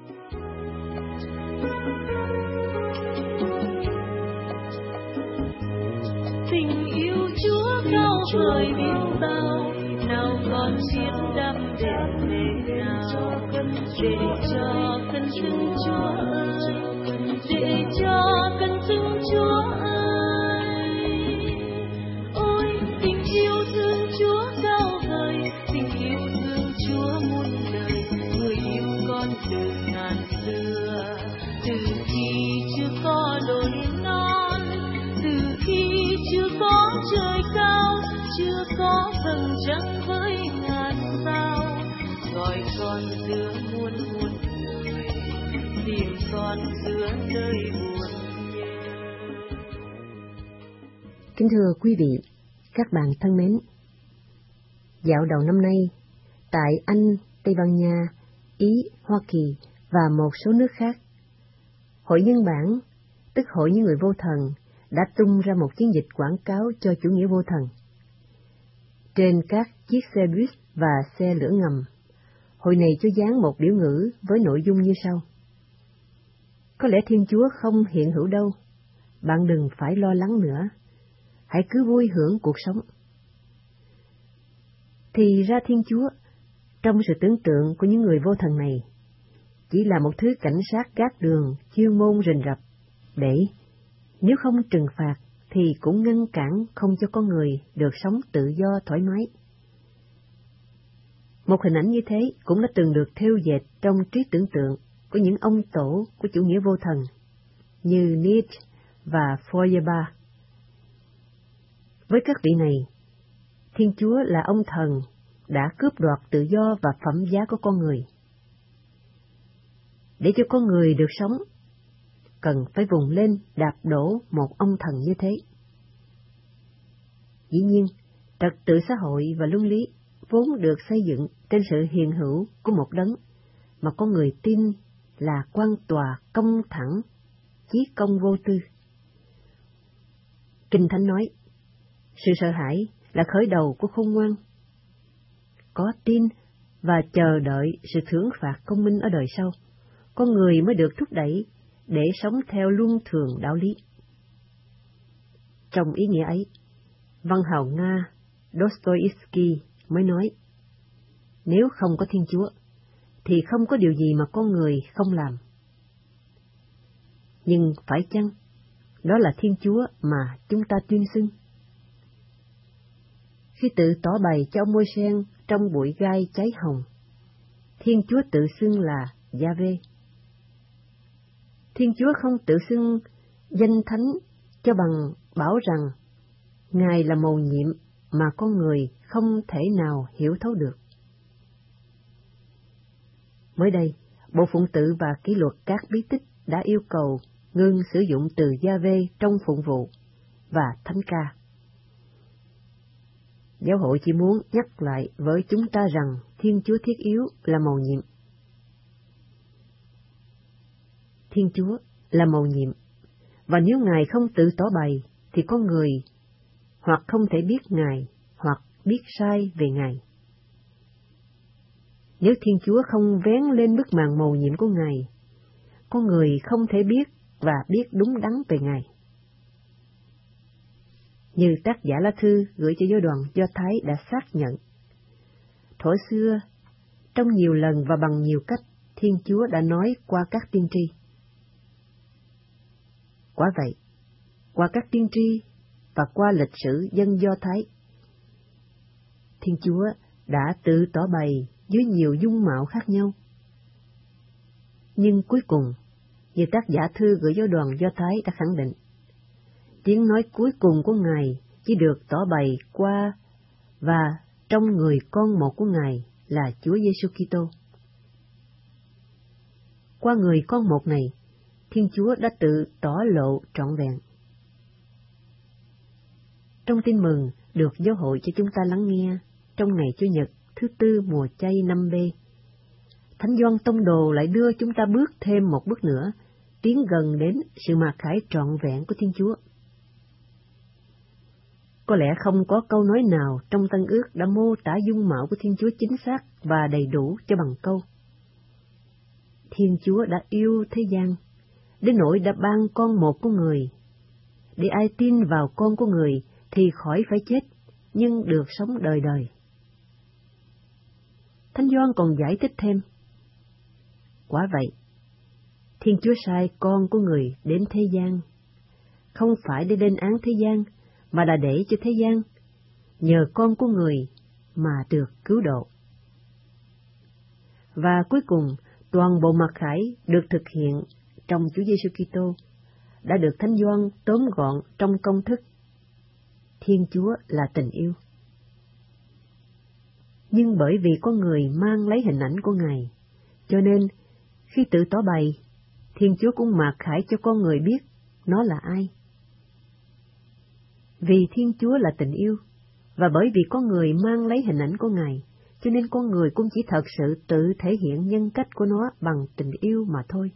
Tình yêu Chúa cao vời biết bao, nào còn chiếm đắm đêm lệ nào, để cho cơn sương Chúa ơi, để cho cơn sương Chúa ơi. Ôi tình yêu thương Chúa cao vời, tình yêu thương Chúa muôn đời, người yêu con từ ngàn xưa, từ khi chưa có đồi non, từ khi chưa có trời cao, chưa có vầng trăng với ngàn sao, gọi con giữa muôn muôn người, tìm con giữa nơi buồn nhớ. Kính thưa quý vị, các bạn thân mến, dạo đầu năm nay, tại Anh, Tây Ban Nha, Ý, Hoa Kỳ và một số nước khác, Hội Nhân bản, tức Hội những người vô thần, đã tung ra một chiến dịch quảng cáo cho chủ nghĩa vô thần. Trên các chiếc xe buýt và xe lửa ngầm, hội này cho dán một biểu ngữ với nội dung như sau. Có lẽ Thiên Chúa không hiện hữu đâu, bạn đừng phải lo lắng nữa, hãy cứ vui hưởng cuộc sống. Thì ra Thiên Chúa, trong sự tưởng tượng của những người vô thần này, chỉ là một thứ cảnh sát gác đường chuyên môn rình rập, để nếu không trừng phạt thì cũng ngăn cản không cho con người được sống tự do thoải mái. Một hình ảnh như thế cũng đã từng được thêu dệt trong trí tưởng tượng của những ông tổ của chủ nghĩa vô thần như Nietzsche và Feuerbach. Với các vị này, Thiên Chúa là ông thần đã cướp đoạt tự do và phẩm giá của con người. Để cho con người được sống, cần phải vùng lên đạp đổ một ông thần như thế. Dĩ nhiên, trật tự xã hội và luân lý vốn được xây dựng trên sự hiện hữu của một đấng mà con người tin là quan tòa công thẳng, chí công vô tư. Kinh Thánh nói, sự sợ hãi là khởi đầu của khôn ngoan. Có tin và chờ đợi sự thưởng phạt công minh ở đời sau, con người mới được thúc đẩy để sống theo luân thường đạo lý. Trong ý nghĩa ấy, văn hào Nga Dostoevsky mới nói, nếu không có Thiên Chúa, thì không có điều gì mà con người không làm. Nhưng phải chăng, đó là Thiên Chúa mà chúng ta tuyên xưng? Khi tự tỏ bày cho ông Môi-sen trong bụi gai cháy hồng, Thiên Chúa tự xưng là Giê-hô. Thiên Chúa không tự xưng danh thánh cho bằng bảo rằng Ngài là mầu nhiệm mà con người không thể nào hiểu thấu được. Mới đây, Bộ Phụng tự và Kỷ luật các bí tích đã yêu cầu ngưng sử dụng từ Giê-hô trong phụng vụ và thánh ca. Giáo hội chỉ muốn nhắc lại với chúng ta rằng Thiên Chúa thiết yếu là mầu nhiệm. Thiên Chúa là mầu nhiệm, và nếu Ngài không tự tỏ bày, thì con người hoặc không thể biết Ngài, hoặc biết sai về Ngài. Nếu Thiên Chúa không vén lên bức màn mầu nhiệm của Ngài, con người không thể biết và biết đúng đắn về Ngài. Như tác giả lá thư gửi cho giáo đoàn Do Thái đã xác nhận, thuở xưa, trong nhiều lần và bằng nhiều cách, Thiên Chúa đã nói qua các tiên tri. Quả vậy, qua các tiên tri và qua lịch sử dân Do Thái, Thiên Chúa đã tự tỏ bày dưới nhiều dung mạo khác nhau. Nhưng cuối cùng, như tác giả thư gửi giáo đoàn Do Thái đã khẳng định, tiếng nói cuối cùng của Ngài chỉ được tỏ bày qua và trong người con một của Ngài là Chúa Giêsu Kitô. Qua người con một này, Thiên Chúa đã tự tỏ lộ trọn vẹn. Trong tin mừng được giáo hội cho chúng ta lắng nghe trong ngày Chủ nhật thứ tư mùa chay năm B, Thánh Gioan Tông Đồ lại đưa chúng ta bước thêm một bước nữa, tiến gần đến sự mặc khải trọn vẹn của Thiên Chúa. Có lẽ không có câu nói nào trong Tân Ước đã mô tả dung mạo của Thiên Chúa chính xác và đầy đủ cho bằng câu: Thiên Chúa đã yêu thế gian, đến nỗi đã ban con một của người, để ai tin vào con của người thì khỏi phải chết, nhưng được sống đời đời. Thánh Gioan còn giải thích thêm: quả vậy, Thiên Chúa sai con của người đến thế gian, không phải để lên án thế gian, mà là để cho thế gian, nhờ con của người mà được cứu độ. Và cuối cùng, toàn bộ mặc khải được thực hiện trong Chúa Giêsu Kitô đã được Thánh Gioan tóm gọn trong công thức: Thiên Chúa là tình yêu. Nhưng bởi vì con người mang lấy hình ảnh của Ngài, cho nên khi tự tỏ bày, Thiên Chúa cũng mặc khải cho con người biết nó là ai. Vì Thiên Chúa là tình yêu, và bởi vì con người mang lấy hình ảnh của Ngài, cho nên con người cũng chỉ thật sự tự thể hiện nhân cách của nó bằng tình yêu mà thôi.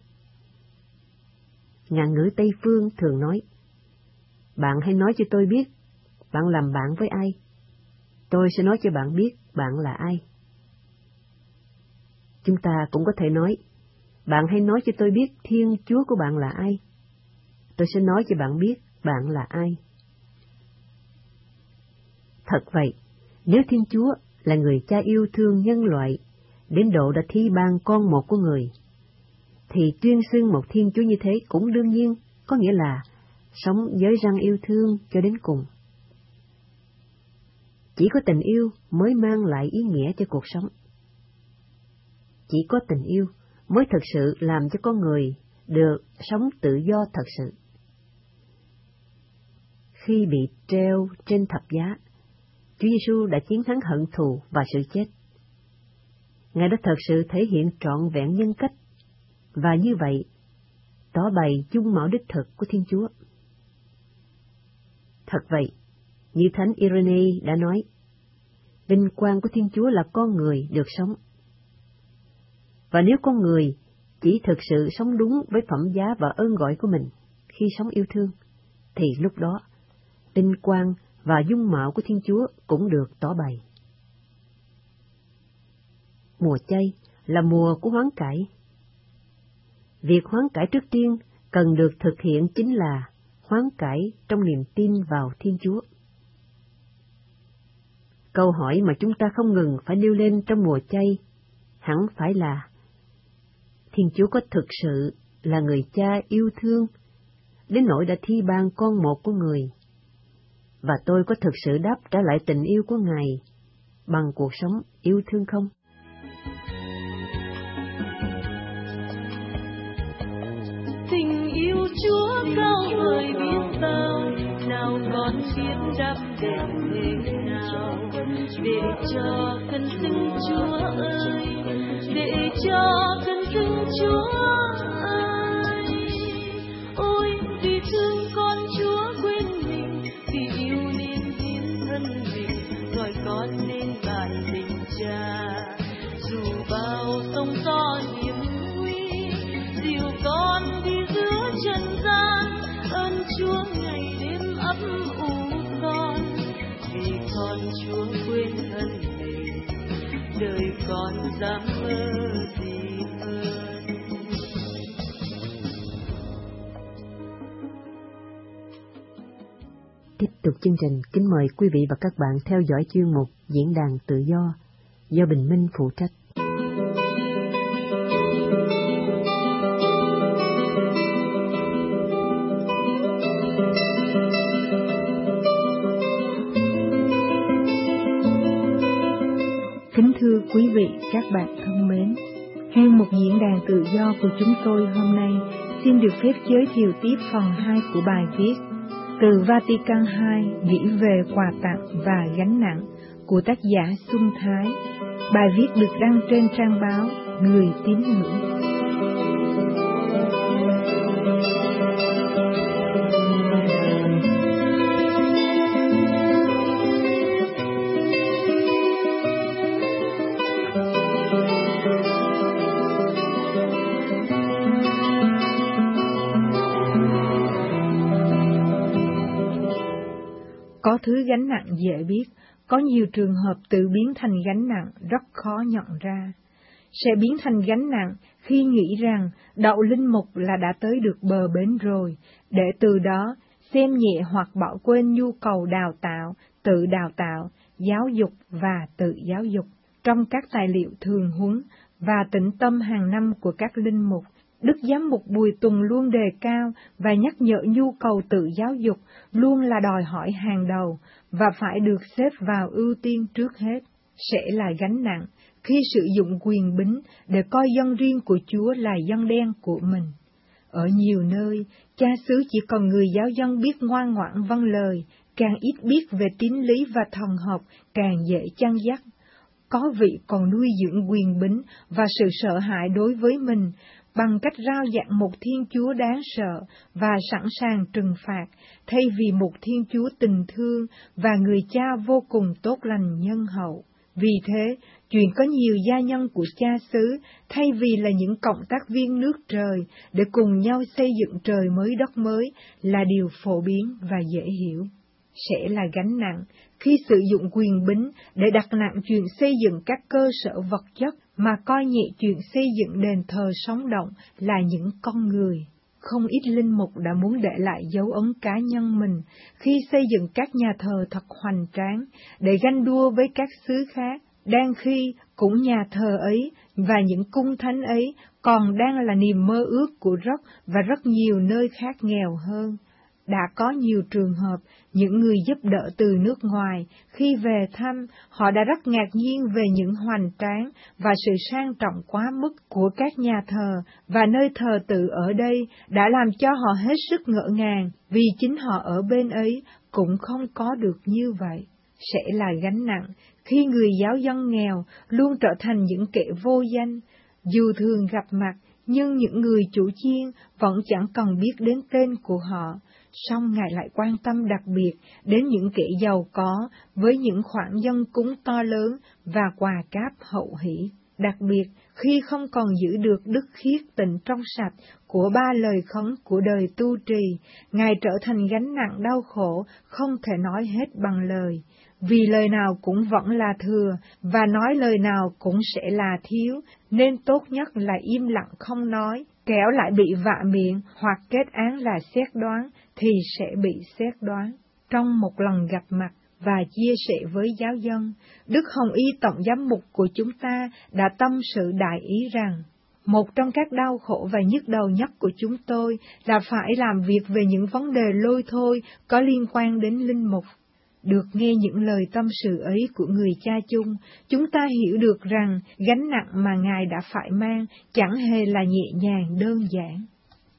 Ngạn ngữ Tây Phương thường nói: bạn hãy nói cho tôi biết bạn làm bạn với ai, tôi sẽ nói cho bạn biết bạn là ai. Chúng ta cũng có thể nói: bạn hãy nói cho tôi biết Thiên Chúa của bạn là ai, tôi sẽ nói cho bạn biết bạn là ai. Thật vậy, nếu Thiên Chúa là người cha yêu thương nhân loại đến độ đã thi ban con một của người, thì tuyên xưng một Thiên Chúa như thế cũng đương nhiên có nghĩa là sống với răng yêu thương cho đến cùng. Chỉ có tình yêu mới mang lại ý nghĩa cho cuộc sống. Chỉ có tình yêu mới thực sự làm cho con người được sống tự do thật sự. Khi bị treo trên thập giá, Chúa Giêsu đã chiến thắng hận thù và sự chết. Ngài đã thật sự thể hiện trọn vẹn nhân cách, và như vậy, tỏ bày dung mạo đích thực của Thiên Chúa. Thật vậy, như Thánh Irenê đã nói, vinh quang của Thiên Chúa là con người được sống. Và nếu con người chỉ thực sự sống đúng với phẩm giá và ơn gọi của mình khi sống yêu thương, thì lúc đó, vinh quang và dung mạo của Thiên Chúa cũng được tỏ bày. Mùa chay là mùa của hoán cải. Việc hoán cải trước tiên cần được thực hiện chính là hoán cải trong niềm tin vào Thiên Chúa. Câu hỏi mà chúng ta không ngừng phải nêu lên trong mùa chay hẳn phải là: Thiên Chúa có thực sự là người cha yêu thương đến nỗi đã thi ban con một của người, và tôi có thực sự đáp trả lại tình yêu của Ngài bằng cuộc sống yêu thương không? tình yêu Chúa cao vời biết bao, nào con biết đắp đẹp thế nào, để cho thân xưng Chúa ơi, để cho thân xưng Chúa ơi. Ôi vì thương con Chúa quên mình, vì yêu nên hiến thân mình, gọi con nên bạn tình cha. Dù bao sóng gió hiểm nguy, dìu con đi giữa trần gian, ơn Chúa ngày đêm ấp ủ con, vì con Chúa quên thân mình, đời con dám mơ gì hơn. Tiếp tục chương trình, kính mời quý vị và các bạn theo dõi chuyên mục Diễn đàn Tự do do Bình Minh phụ trách. Kính thưa quý vị, các bạn thân mến, chuyên mục Diễn đàn Tự do của chúng tôi hôm nay xin được phép giới thiệu tiếp phần hai của bài viết Từ Vatican hai nghĩ về quà tặng và gánh nặng của tác giả Xuân Thái. Bài viết được đăng trên trang báo Người Tín Ngưỡng. Có thứ gánh nặng dễ biết, có nhiều trường hợp tự biến thành gánh nặng rất khó nhận ra. Sẽ biến thành gánh nặng khi nghĩ rằng đậu linh mục là đã tới được bờ bến rồi, để từ đó xem nhẹ hoặc bỏ quên nhu cầu đào tạo, tự đào tạo, giáo dục và tự giáo dục. Trong các tài liệu thường huấn và tĩnh tâm hàng năm của các linh mục, Đức Giám mục Bùi Tùng luôn đề cao và nhắc nhở nhu cầu tự giáo dục luôn là đòi hỏi hàng đầu và phải được xếp vào ưu tiên trước hết. Sẽ là gánh nặng khi sử dụng quyền bính để coi dân riêng của Chúa là dân đen của mình. Ở nhiều nơi, cha xứ chỉ còn người giáo dân biết ngoan ngoãn vâng lời, càng ít biết về tín lý và thần học càng dễ chăn dắt. Có vị còn nuôi dưỡng quyền bính và sự sợ hãi đối với mình, bằng cách rao giảng một Thiên Chúa đáng sợ và sẵn sàng trừng phạt, thay vì một Thiên Chúa tình thương và người cha vô cùng tốt lành nhân hậu. Vì thế, chuyện có nhiều gia nhân của cha xứ, thay vì là những cộng tác viên nước trời, để cùng nhau xây dựng trời mới đất mới, là điều phổ biến và dễ hiểu. Sẽ là gánh nặng khi sử dụng quyền bính để đặt nặng chuyện xây dựng các cơ sở vật chất, mà coi nhẹ chuyện xây dựng đền thờ sống động là những con người. Không ít linh mục đã muốn để lại dấu ấn cá nhân mình khi xây dựng các nhà thờ thật hoành tráng để ganh đua với các xứ khác, đang khi cũng nhà thờ ấy và những cung thánh ấy còn đang là niềm mơ ước của rất và rất nhiều nơi khác nghèo hơn. Đã có nhiều trường hợp, những người giúp đỡ từ nước ngoài, khi về thăm, họ đã rất ngạc nhiên về những hoành tráng và sự sang trọng quá mức của các nhà thờ, và nơi thờ tự ở đây đã làm cho họ hết sức ngỡ ngàng, vì chính họ ở bên ấy cũng không có được như vậy. Sẽ là gánh nặng khi người giáo dân nghèo luôn trở thành những kẻ vô danh, dù thường gặp mặt, nhưng những người chủ chiên vẫn chẳng cần biết đến tên của họ. Song Ngài lại quan tâm đặc biệt đến những kẻ giàu có với những khoản dân cúng to lớn và quà cáp hậu hỷ. Đặc biệt, khi không còn giữ được đức khiết tịnh trong sạch của ba lời khấn của đời tu trì, Ngài trở thành gánh nặng đau khổ không thể nói hết bằng lời. Vì lời nào cũng vẫn là thừa, và nói lời nào cũng sẽ là thiếu, nên tốt nhất là im lặng không nói, kẻo lại bị vạ miệng hoặc kết án là xét đoán, thì sẽ bị xét đoán. Trong một lần gặp mặt và chia sẻ với giáo dân, Đức Hồng Y Tổng Giám mục của chúng ta đã tâm sự đại ý rằng, một trong các đau khổ và nhức đầu nhất của chúng tôi là phải làm việc về những vấn đề lôi thôi có liên quan đến linh mục. Được nghe những lời tâm sự ấy của người cha chung, chúng ta hiểu được rằng gánh nặng mà Ngài đã phải mang chẳng hề là nhẹ nhàng đơn giản.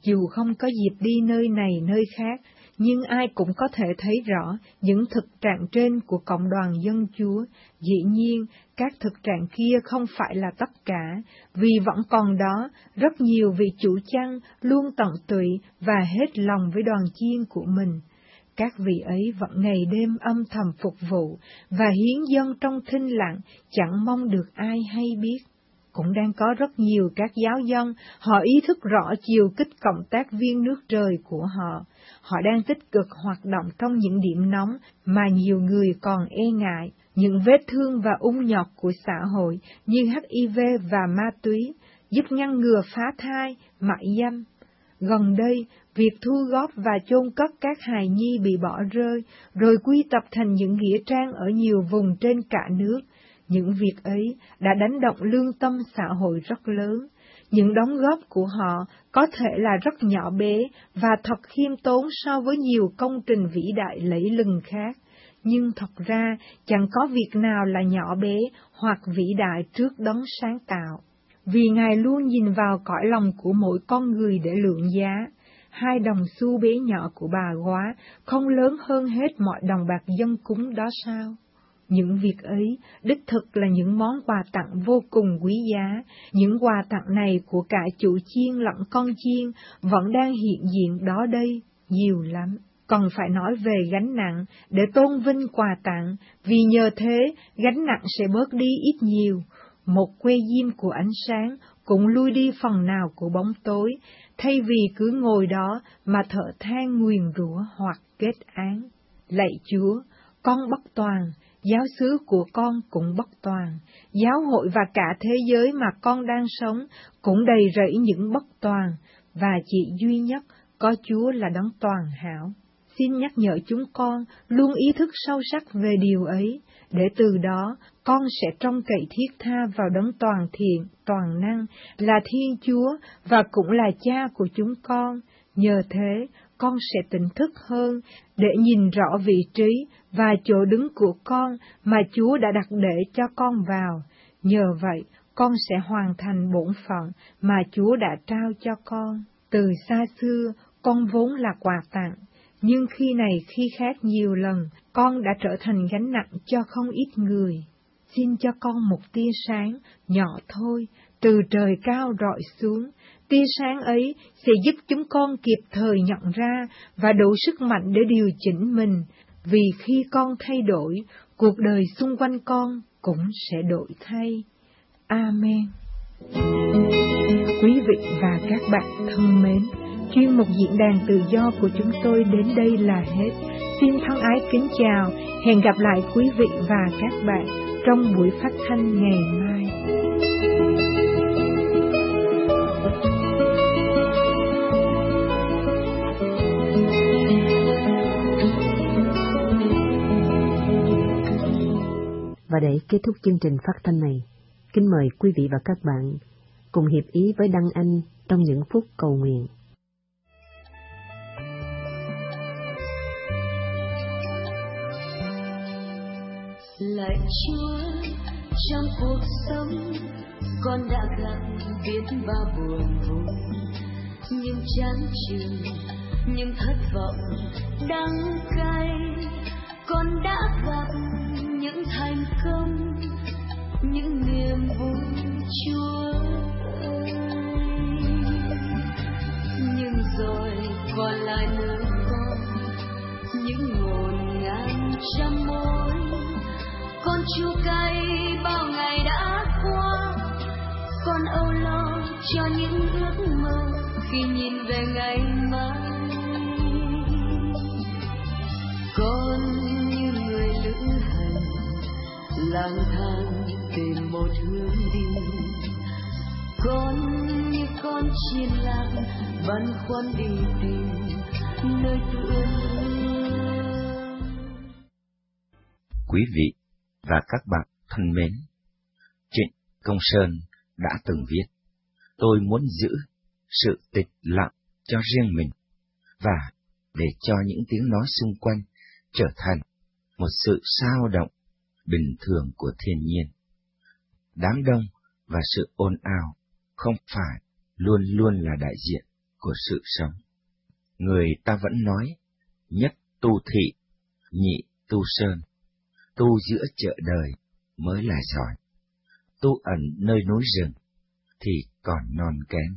Dù không có dịp đi nơi này nơi khác, nhưng ai cũng có thể thấy rõ những thực trạng trên của cộng đoàn dân Chúa. Dĩ nhiên, các thực trạng kia không phải là tất cả, vì vẫn còn đó rất nhiều vị chủ chăn luôn tận tụy và hết lòng với đoàn chiên của mình. Các vị ấy vẫn ngày đêm âm thầm phục vụ và hiến dâng trong thinh lặng, chẳng mong được ai hay biết. Cũng đang có rất nhiều các giáo dân, họ ý thức rõ chiều kích cộng tác viên nước trời của họ. Họ đang tích cực hoạt động trong những điểm nóng mà nhiều người còn e ngại, những vết thương và ung nhọt của xã hội như H I V và ma túy, giúp ngăn ngừa phá thai, mại dâm. Gần đây, việc thu góp và chôn cất các hài nhi bị bỏ rơi, rồi quy tập thành những nghĩa trang ở nhiều vùng trên cả nước. Những việc ấy đã đánh động lương tâm xã hội rất lớn. Những đóng góp của họ có thể là rất nhỏ bé và thật khiêm tốn so với nhiều công trình vĩ đại lẫy lừng khác. Nhưng thật ra chẳng có việc nào là nhỏ bé hoặc vĩ đại trước đấng sáng tạo. Vì Ngài luôn nhìn vào cõi lòng của mỗi con người để lượng giá. Hai đồng xu bé nhỏ của bà góa không lớn hơn hết mọi đồng bạc dân cúng đó sao? Những việc ấy đích thực là những món quà tặng vô cùng quý giá. Những quà tặng này của cả chủ chiên lẫn con chiên vẫn đang hiện diện đó đây, nhiều lắm. Còn phải nói về gánh nặng để tôn vinh quà tặng, vì nhờ thế gánh nặng sẽ bớt đi ít nhiều. Một que diêm của ánh sáng cũng lui đi phần nào của bóng tối, thay vì cứ ngồi đó mà thở than nguyền rủa hoặc kết án. Lạy Chúa, con bất toàn, giáo xứ của con cũng bất toàn, giáo hội và cả thế giới mà con đang sống cũng đầy rẫy những bất toàn, và chỉ duy nhất có Chúa là đấng toàn hảo. Xin nhắc nhở chúng con luôn ý thức sâu sắc về điều ấy, để từ đó con sẽ trông cậy thiết tha vào đấng toàn thiện, toàn năng, là Thiên Chúa và cũng là Cha của chúng con. Nhờ thế, con sẽ tỉnh thức hơn để nhìn rõ vị trí và chỗ đứng của con mà Chúa đã đặt để cho con vào. Nhờ vậy, con sẽ hoàn thành bổn phận mà Chúa đã trao cho con. Từ xa xưa, con vốn là quà tặng, nhưng khi này khi khác nhiều lần, con đã trở thành gánh nặng cho không ít người. Xin cho con một tia sáng, nhỏ thôi, từ trời cao rọi xuống. Tia sáng ấy sẽ giúp chúng con kịp thời nhận ra và đủ sức mạnh để điều chỉnh mình, vì khi con thay đổi, cuộc đời xung quanh con cũng sẽ đổi thay. Amen. Quý vị và các bạn thân mến, chuyên mục diễn đàn tự do của chúng tôi đến đây là hết. Xin thân ái kính chào, hẹn gặp lại quý vị và các bạn trong buổi phát thanh ngày mai. Và để kết thúc chương trình phát thanh này, kính mời quý vị và các bạn cùng hiệp ý với Đăng Anh trong những phút cầu nguyện. Lạy Chúa, trong cuộc sống con đã gặp biết bao buồn vui, những chán chường, những thất vọng đắng cay. Con đã gặp những thành công, những niềm vui, Chúa ơi. Nhưng rồi còn lại nơi con những ngổn ngang trăm mối. Con chua cay bao ngày đã qua, con âu lo cho những ước mơ khi nhìn về ngày mai. Con như người lữ hành lang thang tìm một hướng đi, con như con chiên lạc băn khoăn đi tìm nơi tựa nương. Quý vị và các bạn thân mến, Trịnh Công Sơn đã từng viết: tôi muốn giữ sự tịch lặng cho riêng mình và để cho những tiếng nói xung quanh trở thành một sự sao động bình thường của thiên nhiên. Đám đông và sự ồn ào không phải luôn luôn là đại diện của sự sống. Người ta vẫn nói, nhất tu thị, nhị tu sơn, tu giữa chợ đời mới là giỏi, tu ẩn nơi núi rừng thì còn non kém.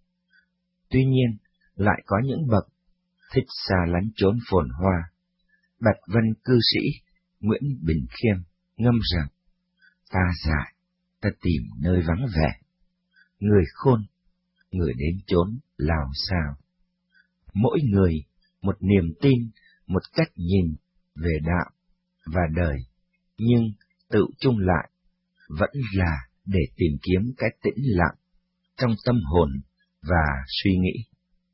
Tuy nhiên, lại có những bậc thích xa lánh chốn phồn hoa. Bạch Vân cư sĩ Nguyễn Bình Khiêm ngâm rằng, ta dại, ta tìm nơi vắng vẻ, người khôn, người đến chốn lào xào. Mỗi người một niềm tin, một cách nhìn về đạo và đời, nhưng tự chung lại vẫn là để tìm kiếm cái tĩnh lặng trong tâm hồn và suy nghĩ.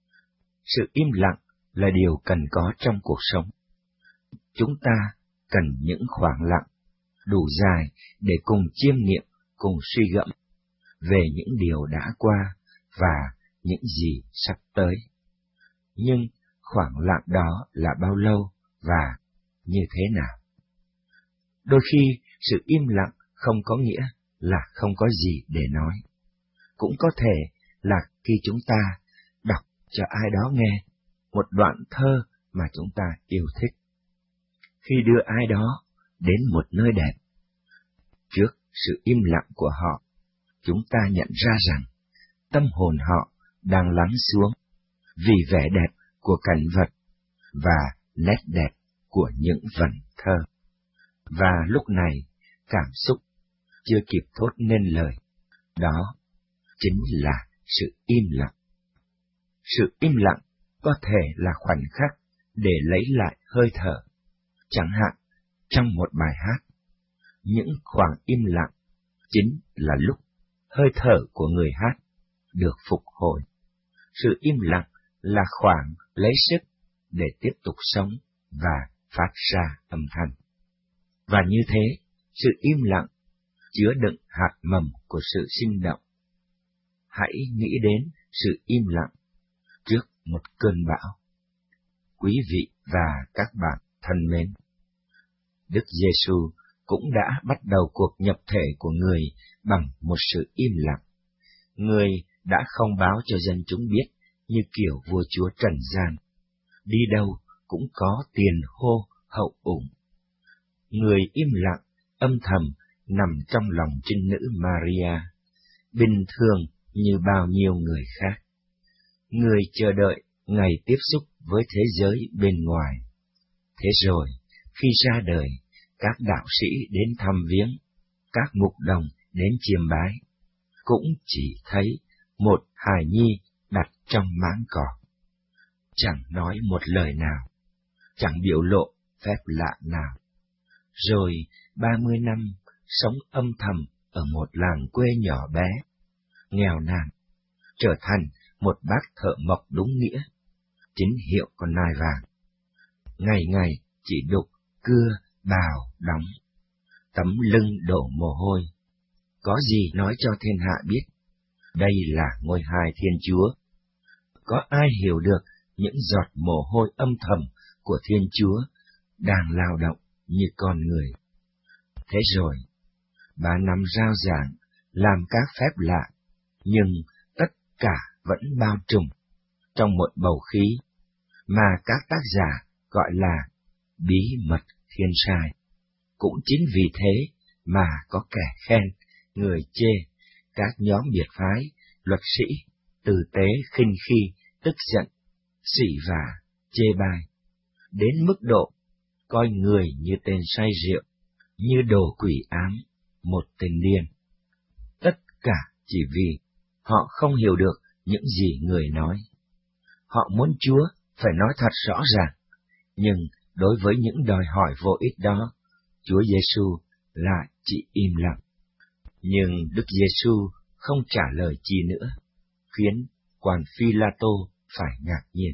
Sự im lặng là điều cần có trong cuộc sống. Chúng ta cần những khoảng lặng đủ dài để cùng chiêm nghiệm, cùng suy gẫm về những điều đã qua và những gì sắp tới. Nhưng khoảng lặng đó là bao lâu và như thế nào? Đôi khi sự im lặng không có nghĩa là không có gì để nói. Cũng có thể là khi chúng ta đọc cho ai đó nghe một đoạn thơ mà chúng ta yêu thích. Khi đưa ai đó đến một nơi đẹp, trước sự im lặng của họ, chúng ta nhận ra rằng tâm hồn họ đang lắng xuống vì vẻ đẹp của cảnh vật và nét đẹp của những vần thơ. Và lúc này, cảm xúc chưa kịp thốt nên lời, đó chính là sự im lặng. Sự im lặng có thể là khoảnh khắc để lấy lại hơi thở. Chẳng hạn, trong một bài hát, những khoảng im lặng chính là lúc hơi thở của người hát được phục hồi. Sự im lặng là khoảng lấy sức để tiếp tục sống và phát ra âm thanh. Và như thế, sự im lặng chứa đựng hạt mầm của sự sinh động. Hãy nghĩ đến sự im lặng trước một cơn bão. Quý vị và các bạn thân mến, Đức Giêsu cũng đã bắt đầu cuộc nhập thể của người bằng một sự im lặng. Người đã không báo cho dân chúng biết như kiểu vua chúa trần gian, đi đâu cũng có tiền hô hậu ủng. Người im lặng, âm thầm nằm trong lòng trinh nữ Maria, bình thường như bao nhiêu người khác. Người chờ đợi ngày tiếp xúc với thế giới bên ngoài. Thế rồi, khi ra đời, các đạo sĩ đến thăm viếng, các mục đồng đến chiêm bái, cũng chỉ thấy một hài nhi đặt trong máng cỏ. Chẳng nói một lời nào, chẳng biểu lộ phép lạ nào. Rồi ba mươi năm sống âm thầm ở một làng quê nhỏ bé, nghèo nàn, trở thành một bác thợ mộc đúng nghĩa, chính hiệu con nai vàng. Ngày ngày chỉ đục, cưa, bào, đóng, tấm lưng đổ mồ hôi. Có gì nói cho thiên hạ biết, đây là ngôi hài Thiên Chúa. Có ai hiểu được những giọt mồ hôi âm thầm của Thiên Chúa đang lao động như con người? Thế rồi, ba năm rao giảng, làm các phép lạ, nhưng tất cả vẫn bao trùm trong một bầu khí mà các tác giả gọi là bí mật thiên sai. Cũng chính vì thế mà có kẻ khen, người chê, các nhóm biệt phái, luật sĩ, tử tế khinh khi, tức giận, sỉ vả, chê bai, đến mức độ coi người như tên say rượu, như đồ quỷ ám, một tên điên. Tất cả chỉ vì họ không hiểu được những gì người nói. Họ muốn Chúa phải nói thật rõ ràng, nhưng đối với những đòi hỏi vô ích đó, Chúa Giêsu lại chỉ im lặng. Nhưng Đức Giêsu không trả lời chi nữa, khiến quan Phi-la-tô phải ngạc nhiên.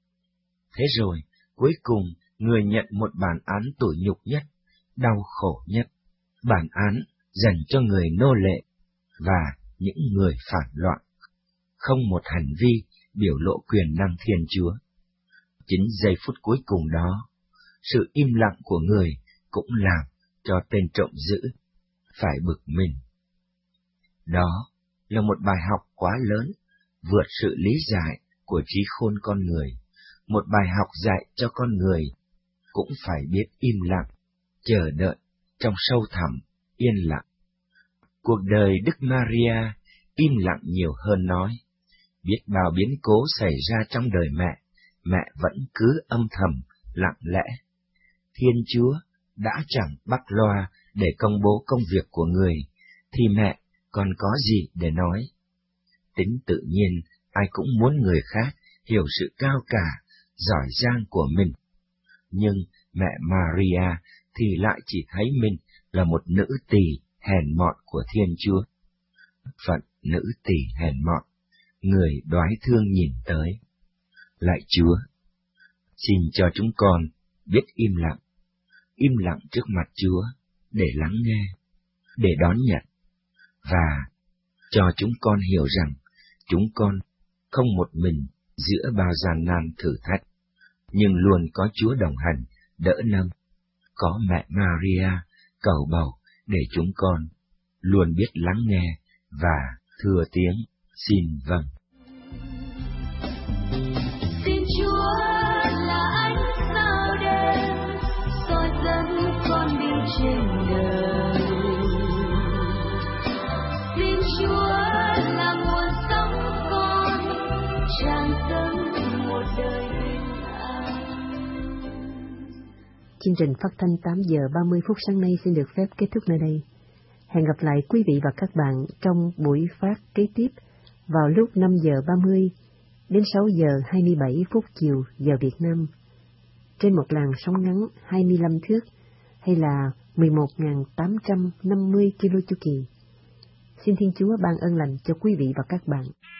Thế rồi, cuối cùng, người nhận một bản án tủi nhục nhất, đau khổ nhất, bản án dành cho người nô lệ và những người phản loạn, không một hành vi biểu lộ quyền năng Thiên Chúa. Chính giây phút cuối cùng đó, sự im lặng của người cũng làm cho tên trộm dữ phải bực mình. Đó là một bài học quá lớn, vượt sự lý giải của trí khôn con người, một bài học dạy cho con người cũng phải biết im lặng, chờ đợi trong sâu thẳm, yên lặng. Cuộc đời Đức Maria im lặng nhiều hơn nói. Biết bao biến cố xảy ra trong đời mẹ, mẹ vẫn cứ âm thầm, lặng lẽ. Thiên Chúa đã chẳng bắt loa để công bố công việc của người, thì mẹ còn có gì để nói? Tính tự nhiên, ai cũng muốn người khác hiểu sự cao cả, giỏi giang của mình. Nhưng mẹ Maria thì lại chỉ thấy mình là một nữ tỳ hèn mọn của Thiên Chúa. Phận nữ tỳ hèn mọn, người đoái thương nhìn tới. Lạy Chúa, xin cho chúng con biết im lặng, im lặng trước mặt Chúa để lắng nghe, để đón nhận, và cho chúng con hiểu rằng chúng con không một mình giữa bao gian nan thử thách, nhưng luôn có Chúa đồng hành, đỡ nâng, có mẹ Maria cầu bầu để chúng con luôn biết lắng nghe và thưa tiếng xin vâng. Xin Chúa là ánh sao đêm soi dẫn con đi trên đời. Xin Chúa là nguồn sống con tràn dâng một đời bình an. Chương trình phát thanh tám giờ ba mươi phút sáng nay xin được phép kết thúc nơi đây. Hẹn gặp lại quý vị và các bạn trong buổi phát kế tiếp vào lúc năm giờ ba mươi đến sáu giờ hai mươi bảy phút chiều giờ Việt Nam, trên một làn sóng ngắn hai mươi lăm thước hay là mười một nghìn tám trăm năm mươi ki lô chu kỳ. Xin Thiên Chúa ban ơn lành cho quý vị và các bạn.